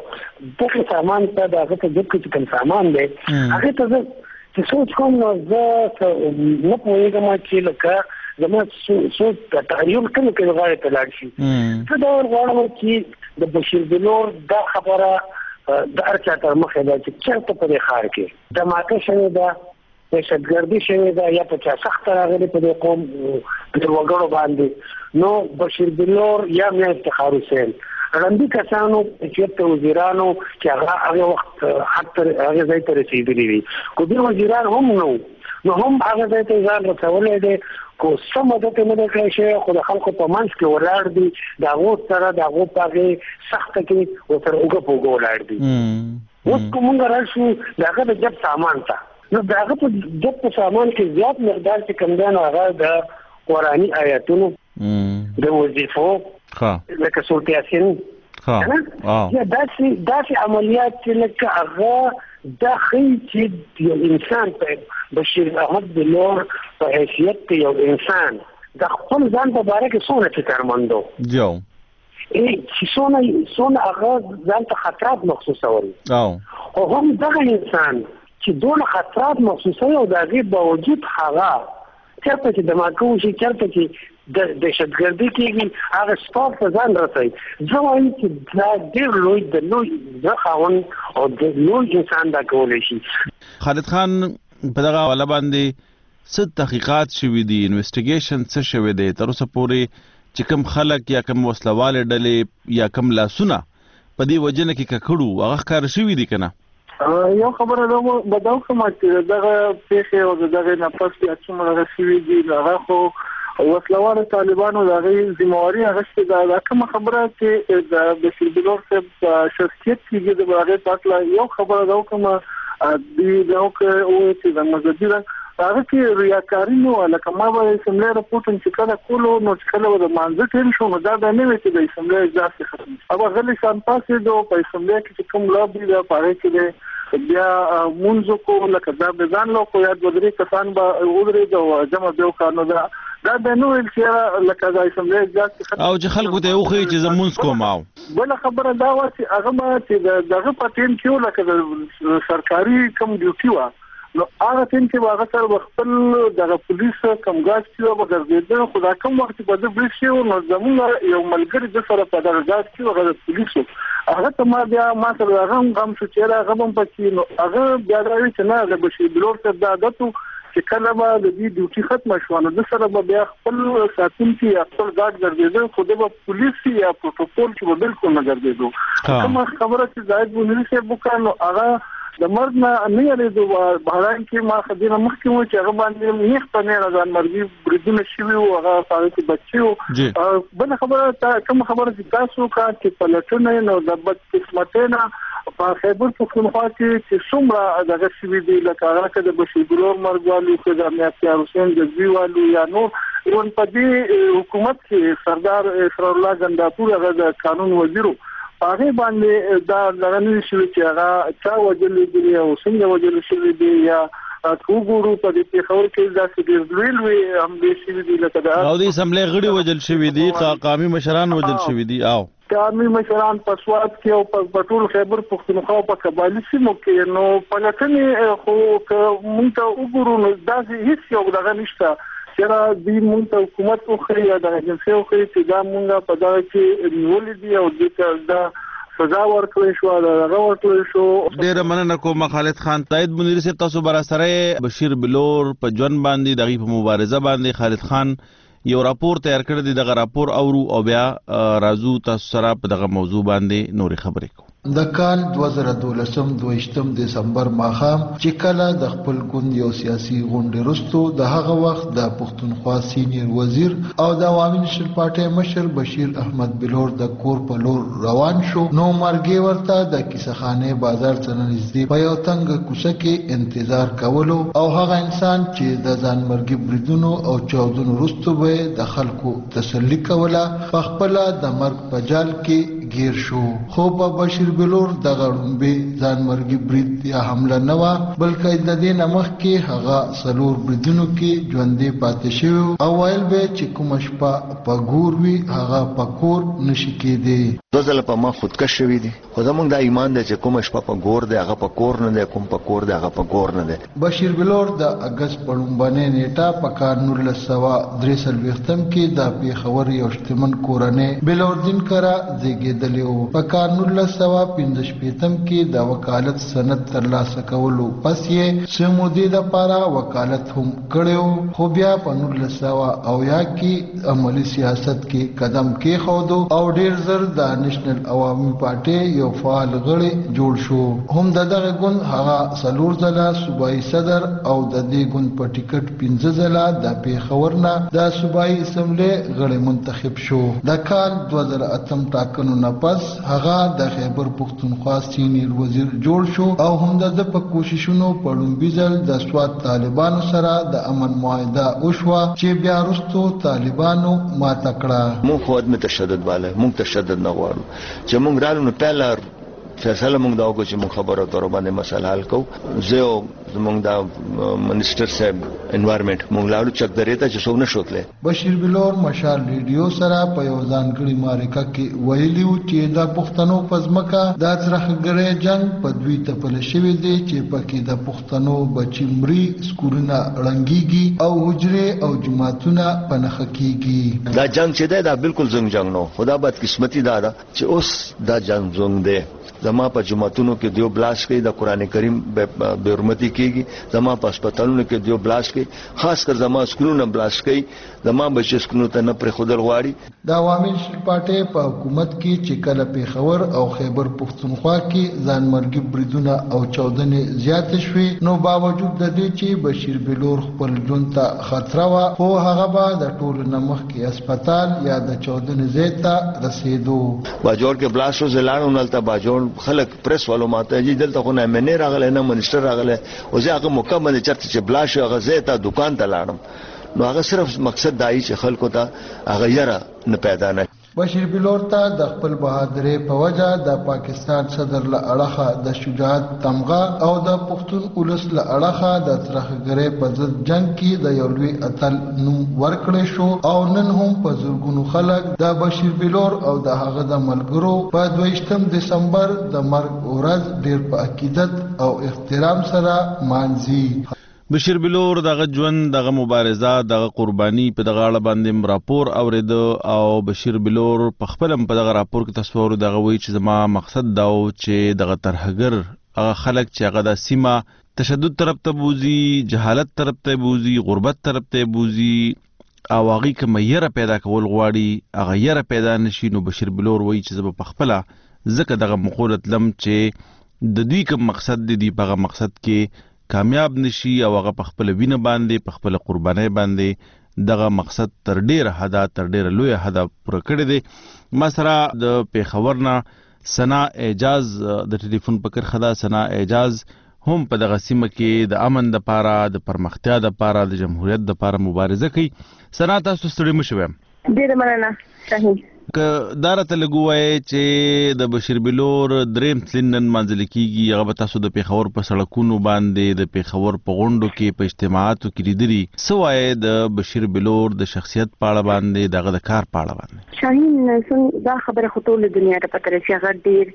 دغه سامان ته د هغه د جذب کوم سامان دی هغه ته چې څوک کوم نو زه نه پوهیږم چې لکه زما څو تحریل کوم کې غواړي ته لاړ شي څه دا غواړم چې د بشیر بلور دا خبره د ارچا تر مخه دا چې چرته په خار کې د ماته شوی دا دهشتګردي شوی دا یا په چا سخت راغلي په قوم په وګړو باندې نو بشیر بلور یا مې افتخار حسین رندي کسانو چې ته وزیرانو چې هغه هغه وخت حتی هغه ځای ته رسیدلی وي کو دي وزیران هم نو نو هم هغه ځای ته ځان رسولې دي کو سم د ته نه کړی شي خو د خلکو په منځ کې ولاړ دي دا غو سره دا غو پاګه سخت کې او تر اوګه پوګو ولاړ دي اوس کومه راشو داغه د جب سامان تا نو داغه په جب سامان کې زیات مقدار چې کم دی نو هغه د قرآنی آیاتونو د وظیفو ها لکه سورۃ یاسین ها یا داسې داسې عملیات چې لکه هغه دا خی چې یو انسان په بشیر احمد بلور په حیثیت کې یو انسان د خپل ځان په باره کې څونه فکرمندو جو ای چې څونه څونه هغه ځان ته خطرات محسوسول او او هم دغه انسان چې دونه خطرات محسوسوي او د هغې باوجود هغه چېرته چې دماغ وشي چېرته چې د دهشتګردي کېږي هغه سپاک ته ځان رسوي زه وایم چې دا ډېر لوی د لوی زه خاوند او د لوی انسان دا کولی شي خالد خان په دغه حواله باندې څه تحقیقات شوي دي انویسټیګیشن څه شوی دی تر اوسه پورې چې کوم خلک یا کوم وسلوالې ډلې یا کوم لاسونه په دې وجه نه کې ککړو هغه ښکاره شوي دي که نه یو خبره دا بداو کوم چې دغه پیښې او دغه نفس چې څومره شوي دي هغه خو وسلوال طالبانو دغه ذمہواری هغه دا کوم خبره چې د بشیر بلور صاحب شخصیت کې د هغه پاتله یو خبره دا کوم دی دا او چې د مزدي هغه کې ریاکاری نو لکه ما به سملې راپورټ چې کله کولو نو چې کله د مانځ ټیم شو نو دا د نه وي چې د سملې ځاسې ختم اوبه غلي شان پاسې دو په سملې کې کوم لابي دا پاره کې بیا مونږ کو لکه دا به ځان لو کو یاد بدري کسان به ودري د جمع دیو کارنو دا دا د نو چې لکه دا سملې ځاسې ختم او چې خلکو ته وخی چې زمونږ کوم او بل خبره دا و چې هغه ما چې دغه پټین کې لکه د سرکاري کم ډیوټي و نو هغه ټیم چې هغه سره خپل دغه پولیس کمګاز کې و بغرضیده خدا کوم وخت په دې بریښ شو نو زموږ یو ملګری د سره په دغه ځای کې هغه پولیس هغه ته ما بیا ما سره هغه هم چې هغه هم پکې نو هغه بیا راوي چې نه د بشیر بلور ته د عادتو چې کله به د دې ډیوټي ختم شو نو د سره به بیا خپل ساتونکي خپل ګارد ګرځېدل خو د پولیس یا پروتوکول چې به بالکل نه ګرځېدو کوم خبره چې زاید بونری صاحب وکړ نو هغه د مرګ نه نه یې د بهران کې ما خدینه مخکې و چې هغه باندې نیخ په نه ځان مرګي بریدونه شوي او هغه پاره کې بچو بل خبره کوم خبره چې تاسو کا چې پلټنه نو د بد قسمتونه په خیبر پختونخوا کې چې څومره دغه شوي دي لکه هغه کې د بشیر بلور مرګ والو کې د امنیت حسین جزوی والو یا نو ایون په دې حکومت کې سردار اسرار الله غنداپور هغه د قانون وزیرو هغه باندې دا لغنی شوی چې هغه چا وجلې دي او څنګه وجلې شوی دي یا کوګورو په دې پیښور کې دا چې ډیرلوي هم دې شوی دي لکه دا او دې سملې غړي وجل شوی دي قومي مشران وجل شوی دي او قومي مشران په سواد کې او په ټول خیبر پختونخوا په قبایلی سیمو کې نو په لټنې خو مونږ ته وګورو نو دا هیڅ یو دغه نشته چېرې د مونږ حکومت خو خري د اجنسي خو چې دا مونږ په دا کې نیولې دي او د دا سزا ورکړې شو دا ورکړې شو ډېر مننه کوم خالد خان زاید منیر صاحب تاسو بر سره بشیر بلور په جون باندې دغه په مبارزه باندې خالد خان یو راپور تیار کړی دی دغه راپور اورو او بیا راځو تاسو سره په دغه موضوع باندې نورې خبرې کوو د کال دوه زره دولسم دویشتم دسمبر ماښام چې کله د خپل ګوند یو سیاسي غونډې وروستو د هغه وخت د پښتونخوا سینیر وزیر او د عوامي نېشنل پارټۍ مشر بشیر احمد بلور د کور په لور روان شو نو مرګي ورته د کیسهخانه بازار څخه نږدې په یو تنګ کوڅه کې انتظار کولو او هغه انسان چې د ځان مرګي بریدونو او چاودنو وروستو به د خلکو تسلی کوله په خپل د مرګ په جال کې گیر شو. خو په بشیر بلور د غړومبې ځان مرګي برید یا حمله نه و بلکې د دې نمخ کې هغه سلور بریدونو کې ژوندې پاتې شو او ویل به چې کوم شپه په ګور وی هغه په کور نشي کېدی. دوزل په ما خودکش شوی دي خو زمونږ د ایمان دی چې کوم شپه په ګور دی هغه په کور نه دی کوم په کور دی هغه په ګور نه دی. بشیر بلور د اگست په لومبنۍ نیټه په کال نولس سوه درې څلوېښتم کې د پېښور یو شتمن کورنۍ بلوردین کرا زیږېدلی و. په کال نولس سوه پنځه شپېتم کې د وکالت سند ترلاسه کولو پس یې څه مودې دپاره وکالت هم کړی و خو بیا په نولس سوه اویا کې عملي سیاست کې قدم کېښودو او ډېر زر د نېشنل عوامي پارټۍ یو فعال غړی جوړ شو. هم د دغه ګوند هغه څلور ځله صوبایي صدر او د دې ګوند په ټیکټ پنځه ځله د پېښور نه د صوبایي اسمبلۍ غړی منتخب شو. د کال دوه زره اتم ټاکنو نه پس هغه د خیبر پښتونخوا سینیر وزیر جوړ شو او هم د په کوششونو په لومبي ځل د سوات طالبانو سره د امن معاهده وشوه چې بیا وروستو طالبانو ماته کړه. مونږ خو عدم تشدد والا مونږ تشدد نه غواړو چې مونږ رالو نو پهلا فیصله مونږ دا وکړو چې مونږ خبرو اترو باندې مسله حل کوو. زه او زمونږ د منیسټر صاحب انوایرنمنت مونږ لاړو چک درې ته چې څوک نه شوتلی. بشیر بلور مشال ریډیو سره په یو ځانګړي معرکه کې ویلي و چې د پښتنو په ځمکه د ترهګرۍ جنګ په دوی تپلی شوی دی چې پکې د پښتنو بچي مري سکولونه ړنګېږي او حجرې او جوماتونه په نښه کېږي. دا جنګ چې دی دا بالکل زنګ جنګ نو خدا بدقسمتي دا ده چې اوس دا جنګ زنګ دی. زما په جماعتونو کې دیو بلاش کوي د قران کریم به حرمتي کیږي زما په هسپتالونو کې دیو بلاش کوي خاص کر زما سکولونو بلاش کوي زما بچی سکولونو ته نه پر خودل غواړي. د عوامي نېشنل پارټۍ په حکومت کې چې کله پېښور او خیبر پښتونخوا کې ځان مرګي بریدونه او چاودنې زیات شوې نو باوجود د دې چې بشیر بلور خپل ژوند ته خطر و خو هغه به د ټولو نه مخکې هسپتال یا د چاودنې ځای ته رسېدو. باجوړ کې بلاش وزلاړو نلته باجوړ خلک پریس والو ماته جی دلته خو نه منی راغله نه منیسټر راغله او زه هغه مکمل چرته چې بلاش هغه زه ته دکان ته لاړم نو هغه صرف مقصد دای چې خلکو ته هغه یره نه پیدا نه. بشیر بلور ته د خپل بهادرۍ په وجه د پاکستان صدر له اړخه د شجاعت تمغه او د پښتون اولس له اړخه د ترهګرۍ په ضد جنگ کې د یو لوی اتل نوم ورکړی شو او نن هم په زرګونو خلک د بشیر بلور او د هغه د ملګرو په دویشتم دسمبر د مرګ ورځ ډیر په عقیدت او احترام سره مانځي. بشیر بلور دغه ژوند دغه مبارزه دغه قرباني په دغه اړه باندې راپور اورید او بشیر بلور په خپل په دغه راپور کې تصور دغه وی چې زما مقصد دا و چې دغه ترهګر هغه خلک چې هغه د سیمه تشدد طرف ته بوزي جهالت طرف ته بوزي غربت طرف ته بوزي او هغه کوم یره پیدا کول غواړي هغه یره پیدا نشي نو بشیر بلور وی چې زما په خپل ځکه دغه مقولت لم چې د دوی کوم مقصد دی په هغه مقصد کې کامیاب نشي او هغه په خپل وینه باندې په خپل قربانۍ باندې دغه مقصد تر ډیره حدا تر ډیره لوی حدا پوره کړی دی. ما سره د پېښور نه سنا اعجاز د ټلیفون په کرښه ده. سنا اعجاز هم په دغه سیمه کې د امن د پاره د پرمختیا د پاره د جمهوریت د پاره مبارزه کوي. سنا تاسو ستړي مشوي؟ ډیره مننه صحیح. که دارته لګوي چې د بشیر بلور دریم تلنن منځل کیږي هغه به تاسو د پېښور په سړکونو باندې د پېښور په غونډو کې په اجتماعاتو کې لیدلي سوای د بشیر بلور د شخصیت په اړه باندې دغه د کار په اړه باندې شاهین څنګه دا خبره خو ټول دنیا ته پته لري هغه ډیر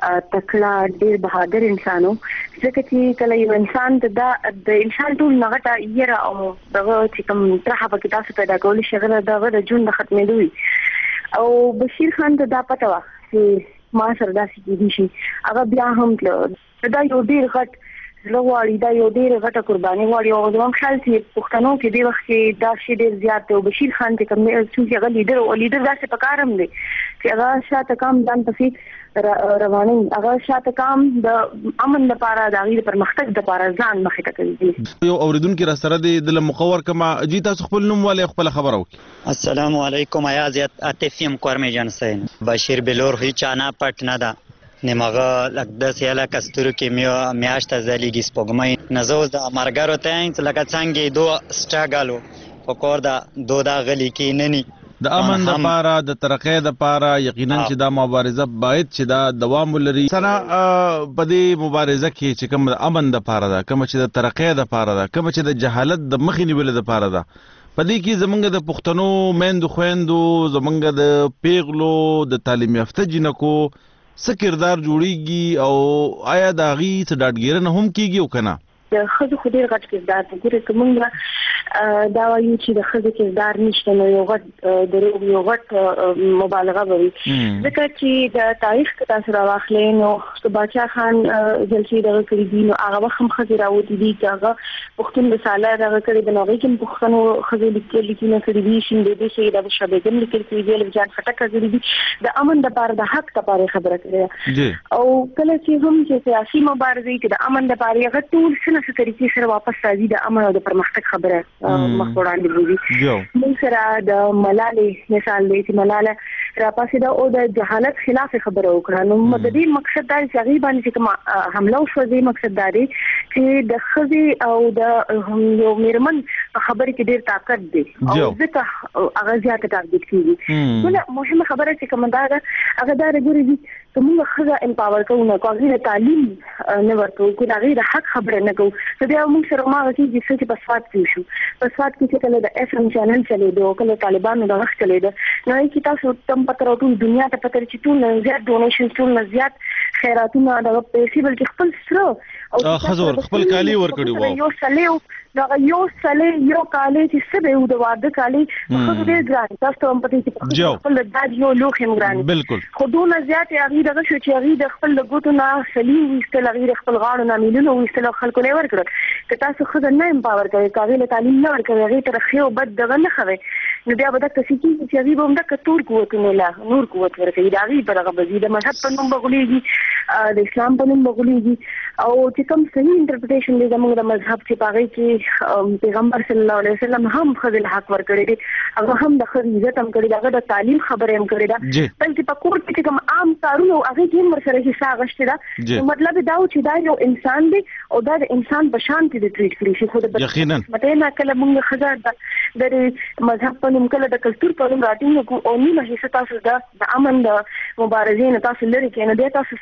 تکړه ډیر بهادر انسانو ځکه چې کله یو انسان د د انسان ټول نغټه یره او دغه چې کوم ترخه پکې تاسو پیدا کول شي هغه دغه د جون د ختمېدوي او بشیر خان ته دا پته وه چې ما سره داسې کېدي شي هغه بیا هم دا یو ډېر غټ زړه غواړي دا یو ډېر غټه قرباني غواړي او زما خیال چې پښتنو کې دې وخت کې دا شی ډېر زیات دی او بشیر خان چې کوم څوک هغه لیډر او لیډر داسې په کار هم دی چې هغه شاته کام ځان پسې رواني هغه شاته کام د امن لپاره د غیر پرمختګ لپاره ځان مخې ته کوي. یو اوریدونکو را سره د مخور کما جی تاسو خپل نوم والے خپل خبر او السلام علیکم ایازیت عاطفیم کورمی جانسین بشیر بلور هیچ انا پټ نه ده نمغه لکه د سیاله کستورو کې میو میاشت زلیږي سپوږمۍ نزو د امرګرو ته لکه څنګه دوه سټاګالو پکور دا دودا غلی کې نني د امن د لپاره د ترقې د لپاره یقینا چې دا مبارزه باید چې دا دوام ولري سره په دې مبارزه کې چې کوم د امن د لپاره ده کوم چې د ترقې د لپاره ده کوم چې د جهالت د مخې نیولو د لپاره ده په دې کې زمونږ د پښتنو میندو خويندو زمونږ د پیغلو د تعلیم یافته جنکو څه کردار جوړیږي او آیا د هغې څه ډاډګیرنه هم کیږي او که نه د ښځو خو ډېر غټ کردار دی. ګورې که موږ دا وایو چې د ښځې کردار نشته نو یو غټ دروغ یو غټ مبالغه به وي ځکه چې د تاریخ که تاسو راواخلئ نو که باچا خان جلسې دغه کړي دي نو هغه وخت هم ښځې راوتې دي چې هغه پښتون رساله دغه کړې ده نو هغې کې هم پښتنو ښځې لیکونه کړي دي شینډېدې سیده شاه بیګم لیکل کړي دي الف جان خټک کړي دي د امن دپاره د حق دپاره خبره کړې ده او کله چې هم چې سیاسي مبارزې کې د امن دپاره هغه ټول څه څه طریقې سره واپس راځي د امن او د پرمختګ خبره مخ وړاندې وي. موږ سره د ملالۍ مثال دی چې ملاله راپاسېده او د جهالت خلاف خبره وکړه نو د دې مقصد دا چې هغې باندې چې کومه حمله وشوه دې مقصد دا دی چې د ښځې او د یو مېرمن په خبرې کې ډېر طاقت دی او ځکه هغه زیاته ټارګېټ کېږي. بله مهمه خبره چې کومه دا ده هغه دا ده ګورې دي که موږ ښځه امپاور کوو نه کو هغې د تعلیم نه ورکوو که د هغې د حق خبره نه کوو نو بیا موږ سره هماغه کېږي څه چې په سوات کې وشو په سوات کې چې کله د اف ام چینل چلېده او کله طالبانو د وخت چلېده نو هغې کې تاسو تم پته را ټول دنیا ته پته چې ټول نه زیات ډونیشن ټول نه زیات خیراتونه دغه پیسې بلکې خپل سره او ښځو خپل کالي ورکړي وو یو سلې دغه یو سلې یو کالي چې څه به و د واده کالي په ښځو ډېر ګران تاسو ته هم پته چې خپل د داج یو لوښ هم ګران بالکل خو دونه زیات هغې دغه شو چې هغې د خپل د ګوتو نه سلي وویستل هغې د خپل غاړو نه میلونه وویستل او خلکو نه یې ورکړل که تاسو ښځه نه امپاور کوئ که هغې له تعلیم نه ورکوئ هغې ته د ښې او بد دغه نه ښوئ نو بیا به دغه څه کېږي چې هغې به هم دغه تور قوتونه له نور قوت ورکوي د هغې په دغه به ځي د مذهب په نوم به غولېږي د اسلام په نوم به غولېږي او چې کوم صحیح انټرپریټیشن دی زموږ د مذهب چې په هغې کې پیغمبر صلی الله علیه وسلم هم ښځې له حق ورکړی دی هغه هم د ښځې عزت هم کړی دی هغه د تعلیم خبره هم کړې ده بلکې په کور کې چې کوم عام کارونه هغې کې هم ورسره حصه اخیستې ده مطلب دا و چې دا یو انسان دی او دا د انسان په شان کې د ټریټ کړي شي خو د بدقسمتۍ نه کله موږ ښځه د مذهب په نوم کله د کلتور په نوم راټینګ کړو او نیمه حصه تاسو د امن د مبارزې نه تاسو لرې کړئ نو بیا تاسو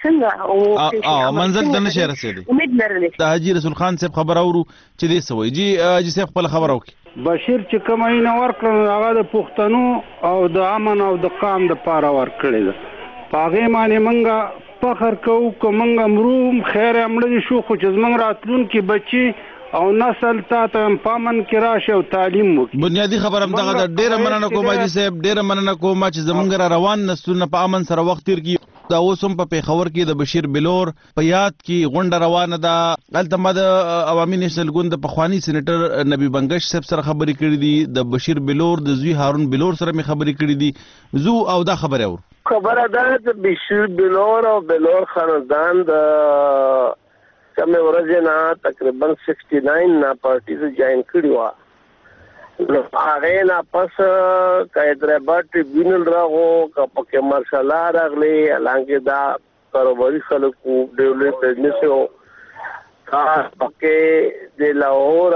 څنګه او منزل ته نشئ رسېدلی امید لرلی د حاجي رسول خان صاحب خبره اورو چې دې څه وایي جی حاجي صاحب خپله خبره وکړي. بشیر چې کومه عینه ورکړه هغه د پښتنو او د امن او د قام دپاره ورکړې ده په هغې باندې موږ فخر کوو که موږ مرو خیر مړه شو خو چې زموږ راتلونکي بچي او نسل تا ته په امن کې راشي او تعلیم وکړي. بنیادي خبره همدغه ده. ډېره مننه کوم حاجي صاحب ډېره مننه کوم چې زموږ را روان نسلونه په امن سره وخت تېر کړي. دا اوس هم په پېښور کې د بشیر بلور په یاد کې غونډه روانه ده. هلته ما د عوامي نیشنل ګوند د پخواني سینیټر نبی بنګش صاحب سره خبرې کړي دي د بشیر بلور د زوی هارون بلور سره مې خبرې کړي دي زو او دا خبره اورو. خبره ده چې بشیر بلور او بلور خاندان د کمې ورځې نه تقریبا سکسټي ناین نه پارټي ته جاین کړي وه نو هغې نه پس که حیدرآباد ټریبیونل راغو که پکې مارشال لا راغلی حالانکې دا کاروباري خلک وو ډېر لوی بزنس و که پکې د لاهور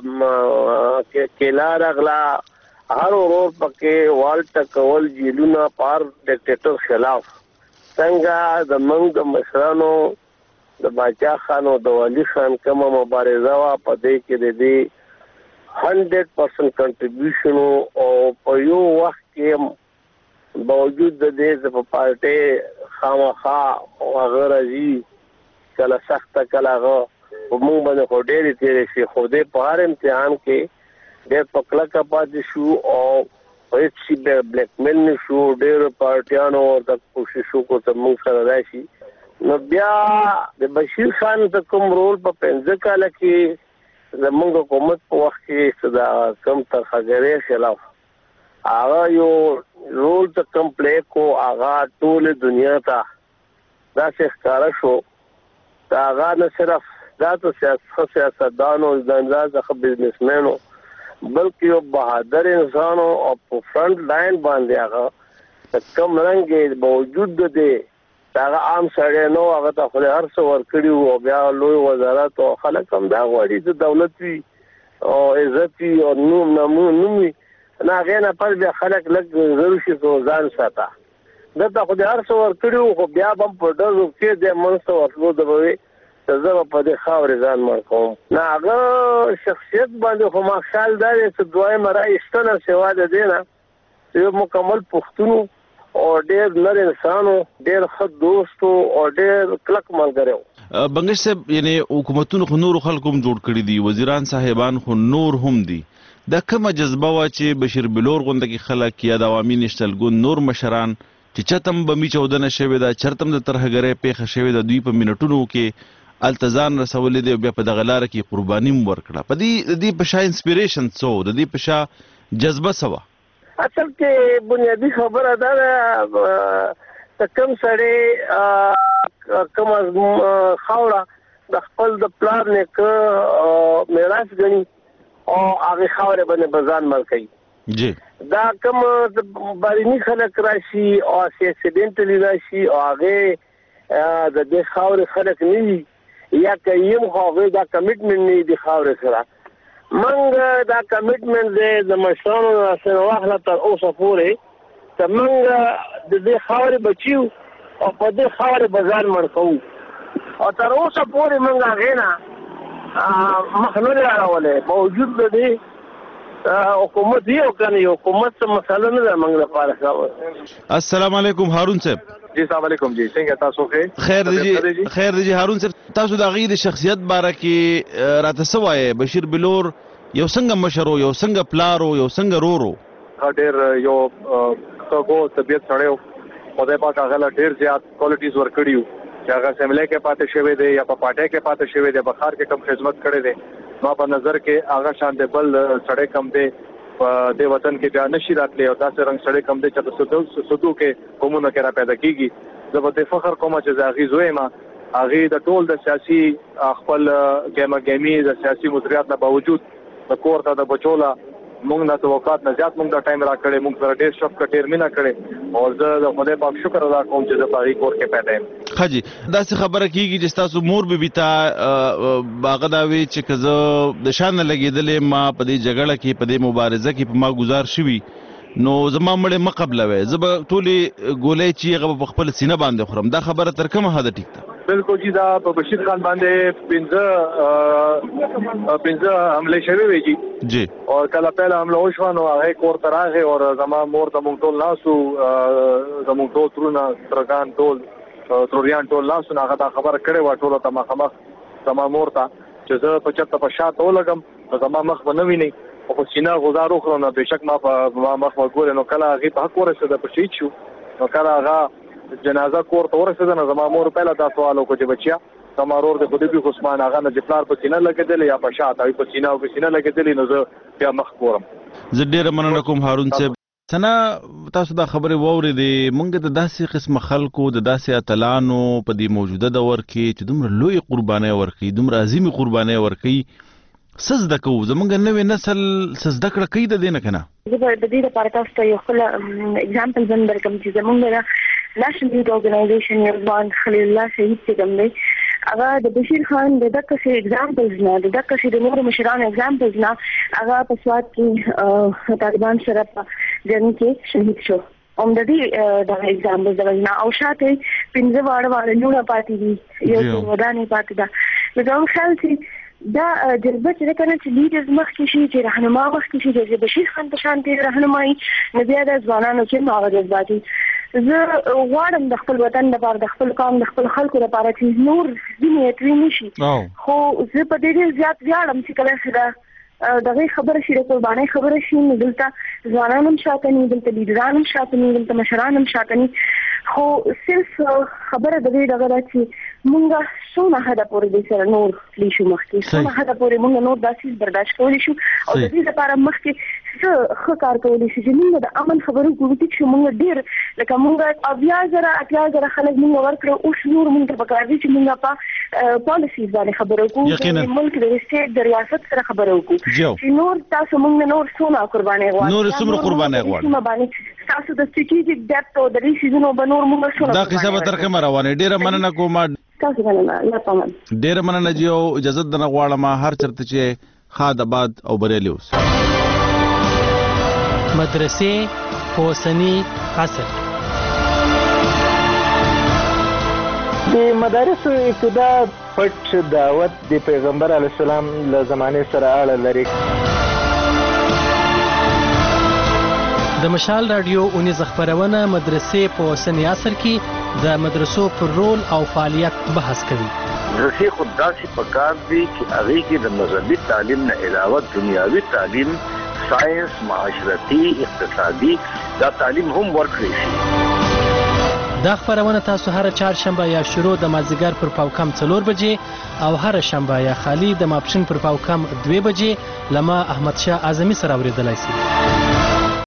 هغه کیلا راغله هر ورور پکې وال ټکول جیلونه پار ډیکټیټر خلاف څنګه د موږ د مشرانو د باچا خان او د والي خان کومه مبارزه وه په دې کې د دې هنډرډ پرسنټ کنټریبیوشن او په یو وخت کې باوجود د دې چې په پارټۍ خامخا هغه راځي کله سخته کله هغه په موږ باندې خو ډېرې تېرې شي خو دې په هر امتحان کې ډېر په کلکه پاتې شو او په هېڅ شي بلیکمیل نه شو ډېرو پارټیانو ورته کوشش وکړو چې موږ سره راشي نو بیا د بشیر خان د کوم رول په پنځه کاله کې زموږ حکومت په وخت کې د کم ترخګرۍ خلاف هغه یو رول ته کم پلی کو هغه ټول دنیا ته دا څه ښکارا شو دا هغه نه صرف دا ته سیاست سیاستدانو ځانځه بزنسمنو بلکې یو بهادر انسان او په فرنٹ لاین باندې هغه کم رنګ باوجود دی هغه عام سړی نو هغه ته خو هر څه ورکړي او بیا لوی وزارت او خلک هم دا غواړي چې دولت وي او عزت وي او نوم نمون نومي نه هغه نه پر بیا خلک لږ ضرور شي ځان ساته دا ته خو هر څه ورکړي خو بیا هم په ډول کې د منځ ورلو د وي زه په دې خاورې ځان مړ کوم نه هغه شخصیت باندې خو ما خیال دا چې دوی مرای استنه سیوا ده دینه یو مکمل پښتون او ډېر نر انسانو ډېر ښه دوست او ډېر کلک ملګری بنگش صاحب یعنی حکومتونو خو نور خلکو هم جوړ کړی دي وزیران صاحبان خو نور هم دي دا کومه جذبه وا چې بشیر بلور غونډه کې خلک یا د عوامي نشتلګون نور مشران چې چتم بمی چودنه شوی دا چرتم د ترهګره پیښه شوی د دوی په منټونو کې التزام رسول دي بیا په دغه لار کې قرباني ورکړه په دې د دې په شا انسپیریشن سو د دې په شا جذبه سوا اصل کې بنیادی خبره ده کم سړی کم خاوره د خپل د پلان نه ک میراث غني او هغه خاوره باندې بزان مل کوي جی دا کم بارینی خلک راشي او اکسیډنټلی راشي او هغه د دې خاوره خلک نه یا کایم هغه دا کمټمنټ نه دی خاورې سره منګ دا کمټمنټ دې د مشرانو سره واخله تر اوسه پورې ته منګ د دې خاورې بچیو او په دې خاورې بازار مرکو او تر اوسه پورې منګ غینا مخنور راولې موجود دی حکومت یو کنه یو حکومت څه مسله نه ده منګ لپاره. السلام علیکم هارون صاحب. جی السلام علیکم جی څنګه تاسو ښه خیر دی جی خیر دی جی هارون صاحب تاسو د غیر شخصیت باره کې راته سوای بشیر بلور یو څنګه مشرو یو څنګه پلارو یو څنګه رورو ډېر یو څوګو طبيعت سړیو خدای پاک هغه ډېر زیات کوالټیز ورکړیو چې هغه سیملې کې پاتې شوی دی یا په پټه کې پاتې شوی دی بخار کې کم خدمت کړی دی ما په نظر کې هغه شان دی بل سړی کم دی په دې وطن کې بیا نشي راتلی او داسې رنګ سړی کم دی چې د سدو سدو کې کومونه کې را پیدا کیږي زه به فخر کوم چې زاغي زوی ما هغه د ټول د سیاسي خپل ګیمه ګیمي د سیاسي مدیریت نه باوجود د کور ته د بچولا مونږ نه توقعات نه زیات مونږ د ټایم را کړې مونږ سره ډېر شپ کټیر مینا کړې او زه د خدای پاک شکر ادا کوم چې د پاري کور کې پیدا یم. خاجي دا څه خبره کیږي چې تاسو مور به بیتا باغ دا وی چې کزه د شان لګیدلې ما په دې جګړه کې په دې مبارزه کې په ما گزار شوی نو زما مړې مقبلوي زب ټولي ګولې چې هغه په خپل سینه باندې خورم دا خبره تر کومه حد ټیک ده؟ بالکل جی دا په بشیر خان باندې پنځه پنځه حمله شوی وی جی جی او کله پهله حمله وشو نو هغه کور تراغه او زما مور ته مونږ ټول ناسو زموږ ټول ترونه ترګان ټول تروریان ټول ناسو هغه دا خبره کړې و ټول ته مخامخ زما مور ته چې زه په چته په شاته ولګم زما مخ بنوي نه او په سینا غزارو خو نو بهشک ما په مخ وګور نو کله هغه په حق ورسېده په شهید شو نو کله هغه جنازه کور ته ورسېده نو زما مور په لاته سوال وکړ چې بچیا تمارور د خدای په عثمان هغه نه جپلار په سینا لګیدل یا په شاته په سینا او په سینا لګیدل نو زه بیا مخ کورم. زه ډیر مننه کوم هارون صاحب. سنا تاسو دا خبره وورېدې مونږ د داسې قسم خلکو د داسې اتلانو په دې موجوده دور کې چې دومره لوی قرباني ورکړي دومره عظیمي قرباني ورکړي سزده کوو زمونږ نوې نسل سزده کړه کوي د دې نه کنه. زه به د دې لپاره تاسو ته یو خپل اگزامپل زم درکم چې زمونږ نېشنل یوث اورګنایزیشن یو ځوان خلیل الله شهید چې کوم دی هغه د بشیر خان د دغه څه اگزامپلز نه د دغه څه د نورو مشرانو اگزامپلز نه هغه په سواد کې طالبان سره په جنګ کې شهید شو اوم د دې د اگزامپلز د نه او شاته پنځه واړه واړه نور پاتې دي یو ودانې پاتې ده نو خیال چې دا جذبه چې کنه چې لیډرز مخکې شي چې راهنما مخکې شي د بشیر خان په شان ته راهنمایي نه بیا د ځوانانو چې نو جذباتي زه غواړم د خپل وطن لپاره د خپل قوم د خپل خلکو لپاره چې نور ځینې اتوي نشي خو زه په دې زیات ویاړم چې کله سره دغه خبره شي د قربانۍ خبره شي نو دلته ځوانان هم شاتني دلته لیډران هم شاتني دلته مشران هم شاتني خو صرف خبره د دې دغه چې مونږه څونه حد پورې د سره نور تلی شو مخکې څونه حد پورې مونږ نور داسې برداشت کولی شو او د دې لپاره مخکې څه ښه کار کولی شو چې مونږ د امن خبرو کوو چې مونږ ډېر لکه مونږ اویا زره اتیا زره خلک مونږ ورکړو اوس نور مونږ ته پکار دي چې مونږ په پالیسیز باندې خبرو کوو چې ملک د سټیټ د ریاست سره خبرو کوو چې نور تاسو مونږ نور څونه قرباني غواړو نور څومره قرباني غواړو تاسو د سټریټیجیک ډیپث او د ریسیزونو بنور مونږ څونه دا قصه به تر کومه روانه ډیره مننه کوم تاسو مننه لا پمن ډیره مننه چې او اجازه درنه غواړم هر چرته چې خاد آباد او بریلی اوس مدرسې پوسنی عصر د مدارسو ابتدا پټ دعوت د پیغمبر علی السلام له زمانه سره اړه لري. د مشال رادیو اونیز خبرونه مدرسې په اوسنی عصر کې د مدرسو پر رول او فعالیت بحث کوي. مدرسې خود داسې پکار دي چې هغې کې د مذهبي تعلیم نه علاوه دنیاوي تعلیم، ساینس، معاشرتي، اقتصادي دا تعلیم هم ورکړی شي. دا خبرونه تاسو هر چهارشنبه یا شروع د مازدیګر پر پاوکم څلور بجې او هر شنبه یا خالی د ماپښین پر پاوکم دوه بجې لما احمد شاه اعظمي سره اوریدلای شئ.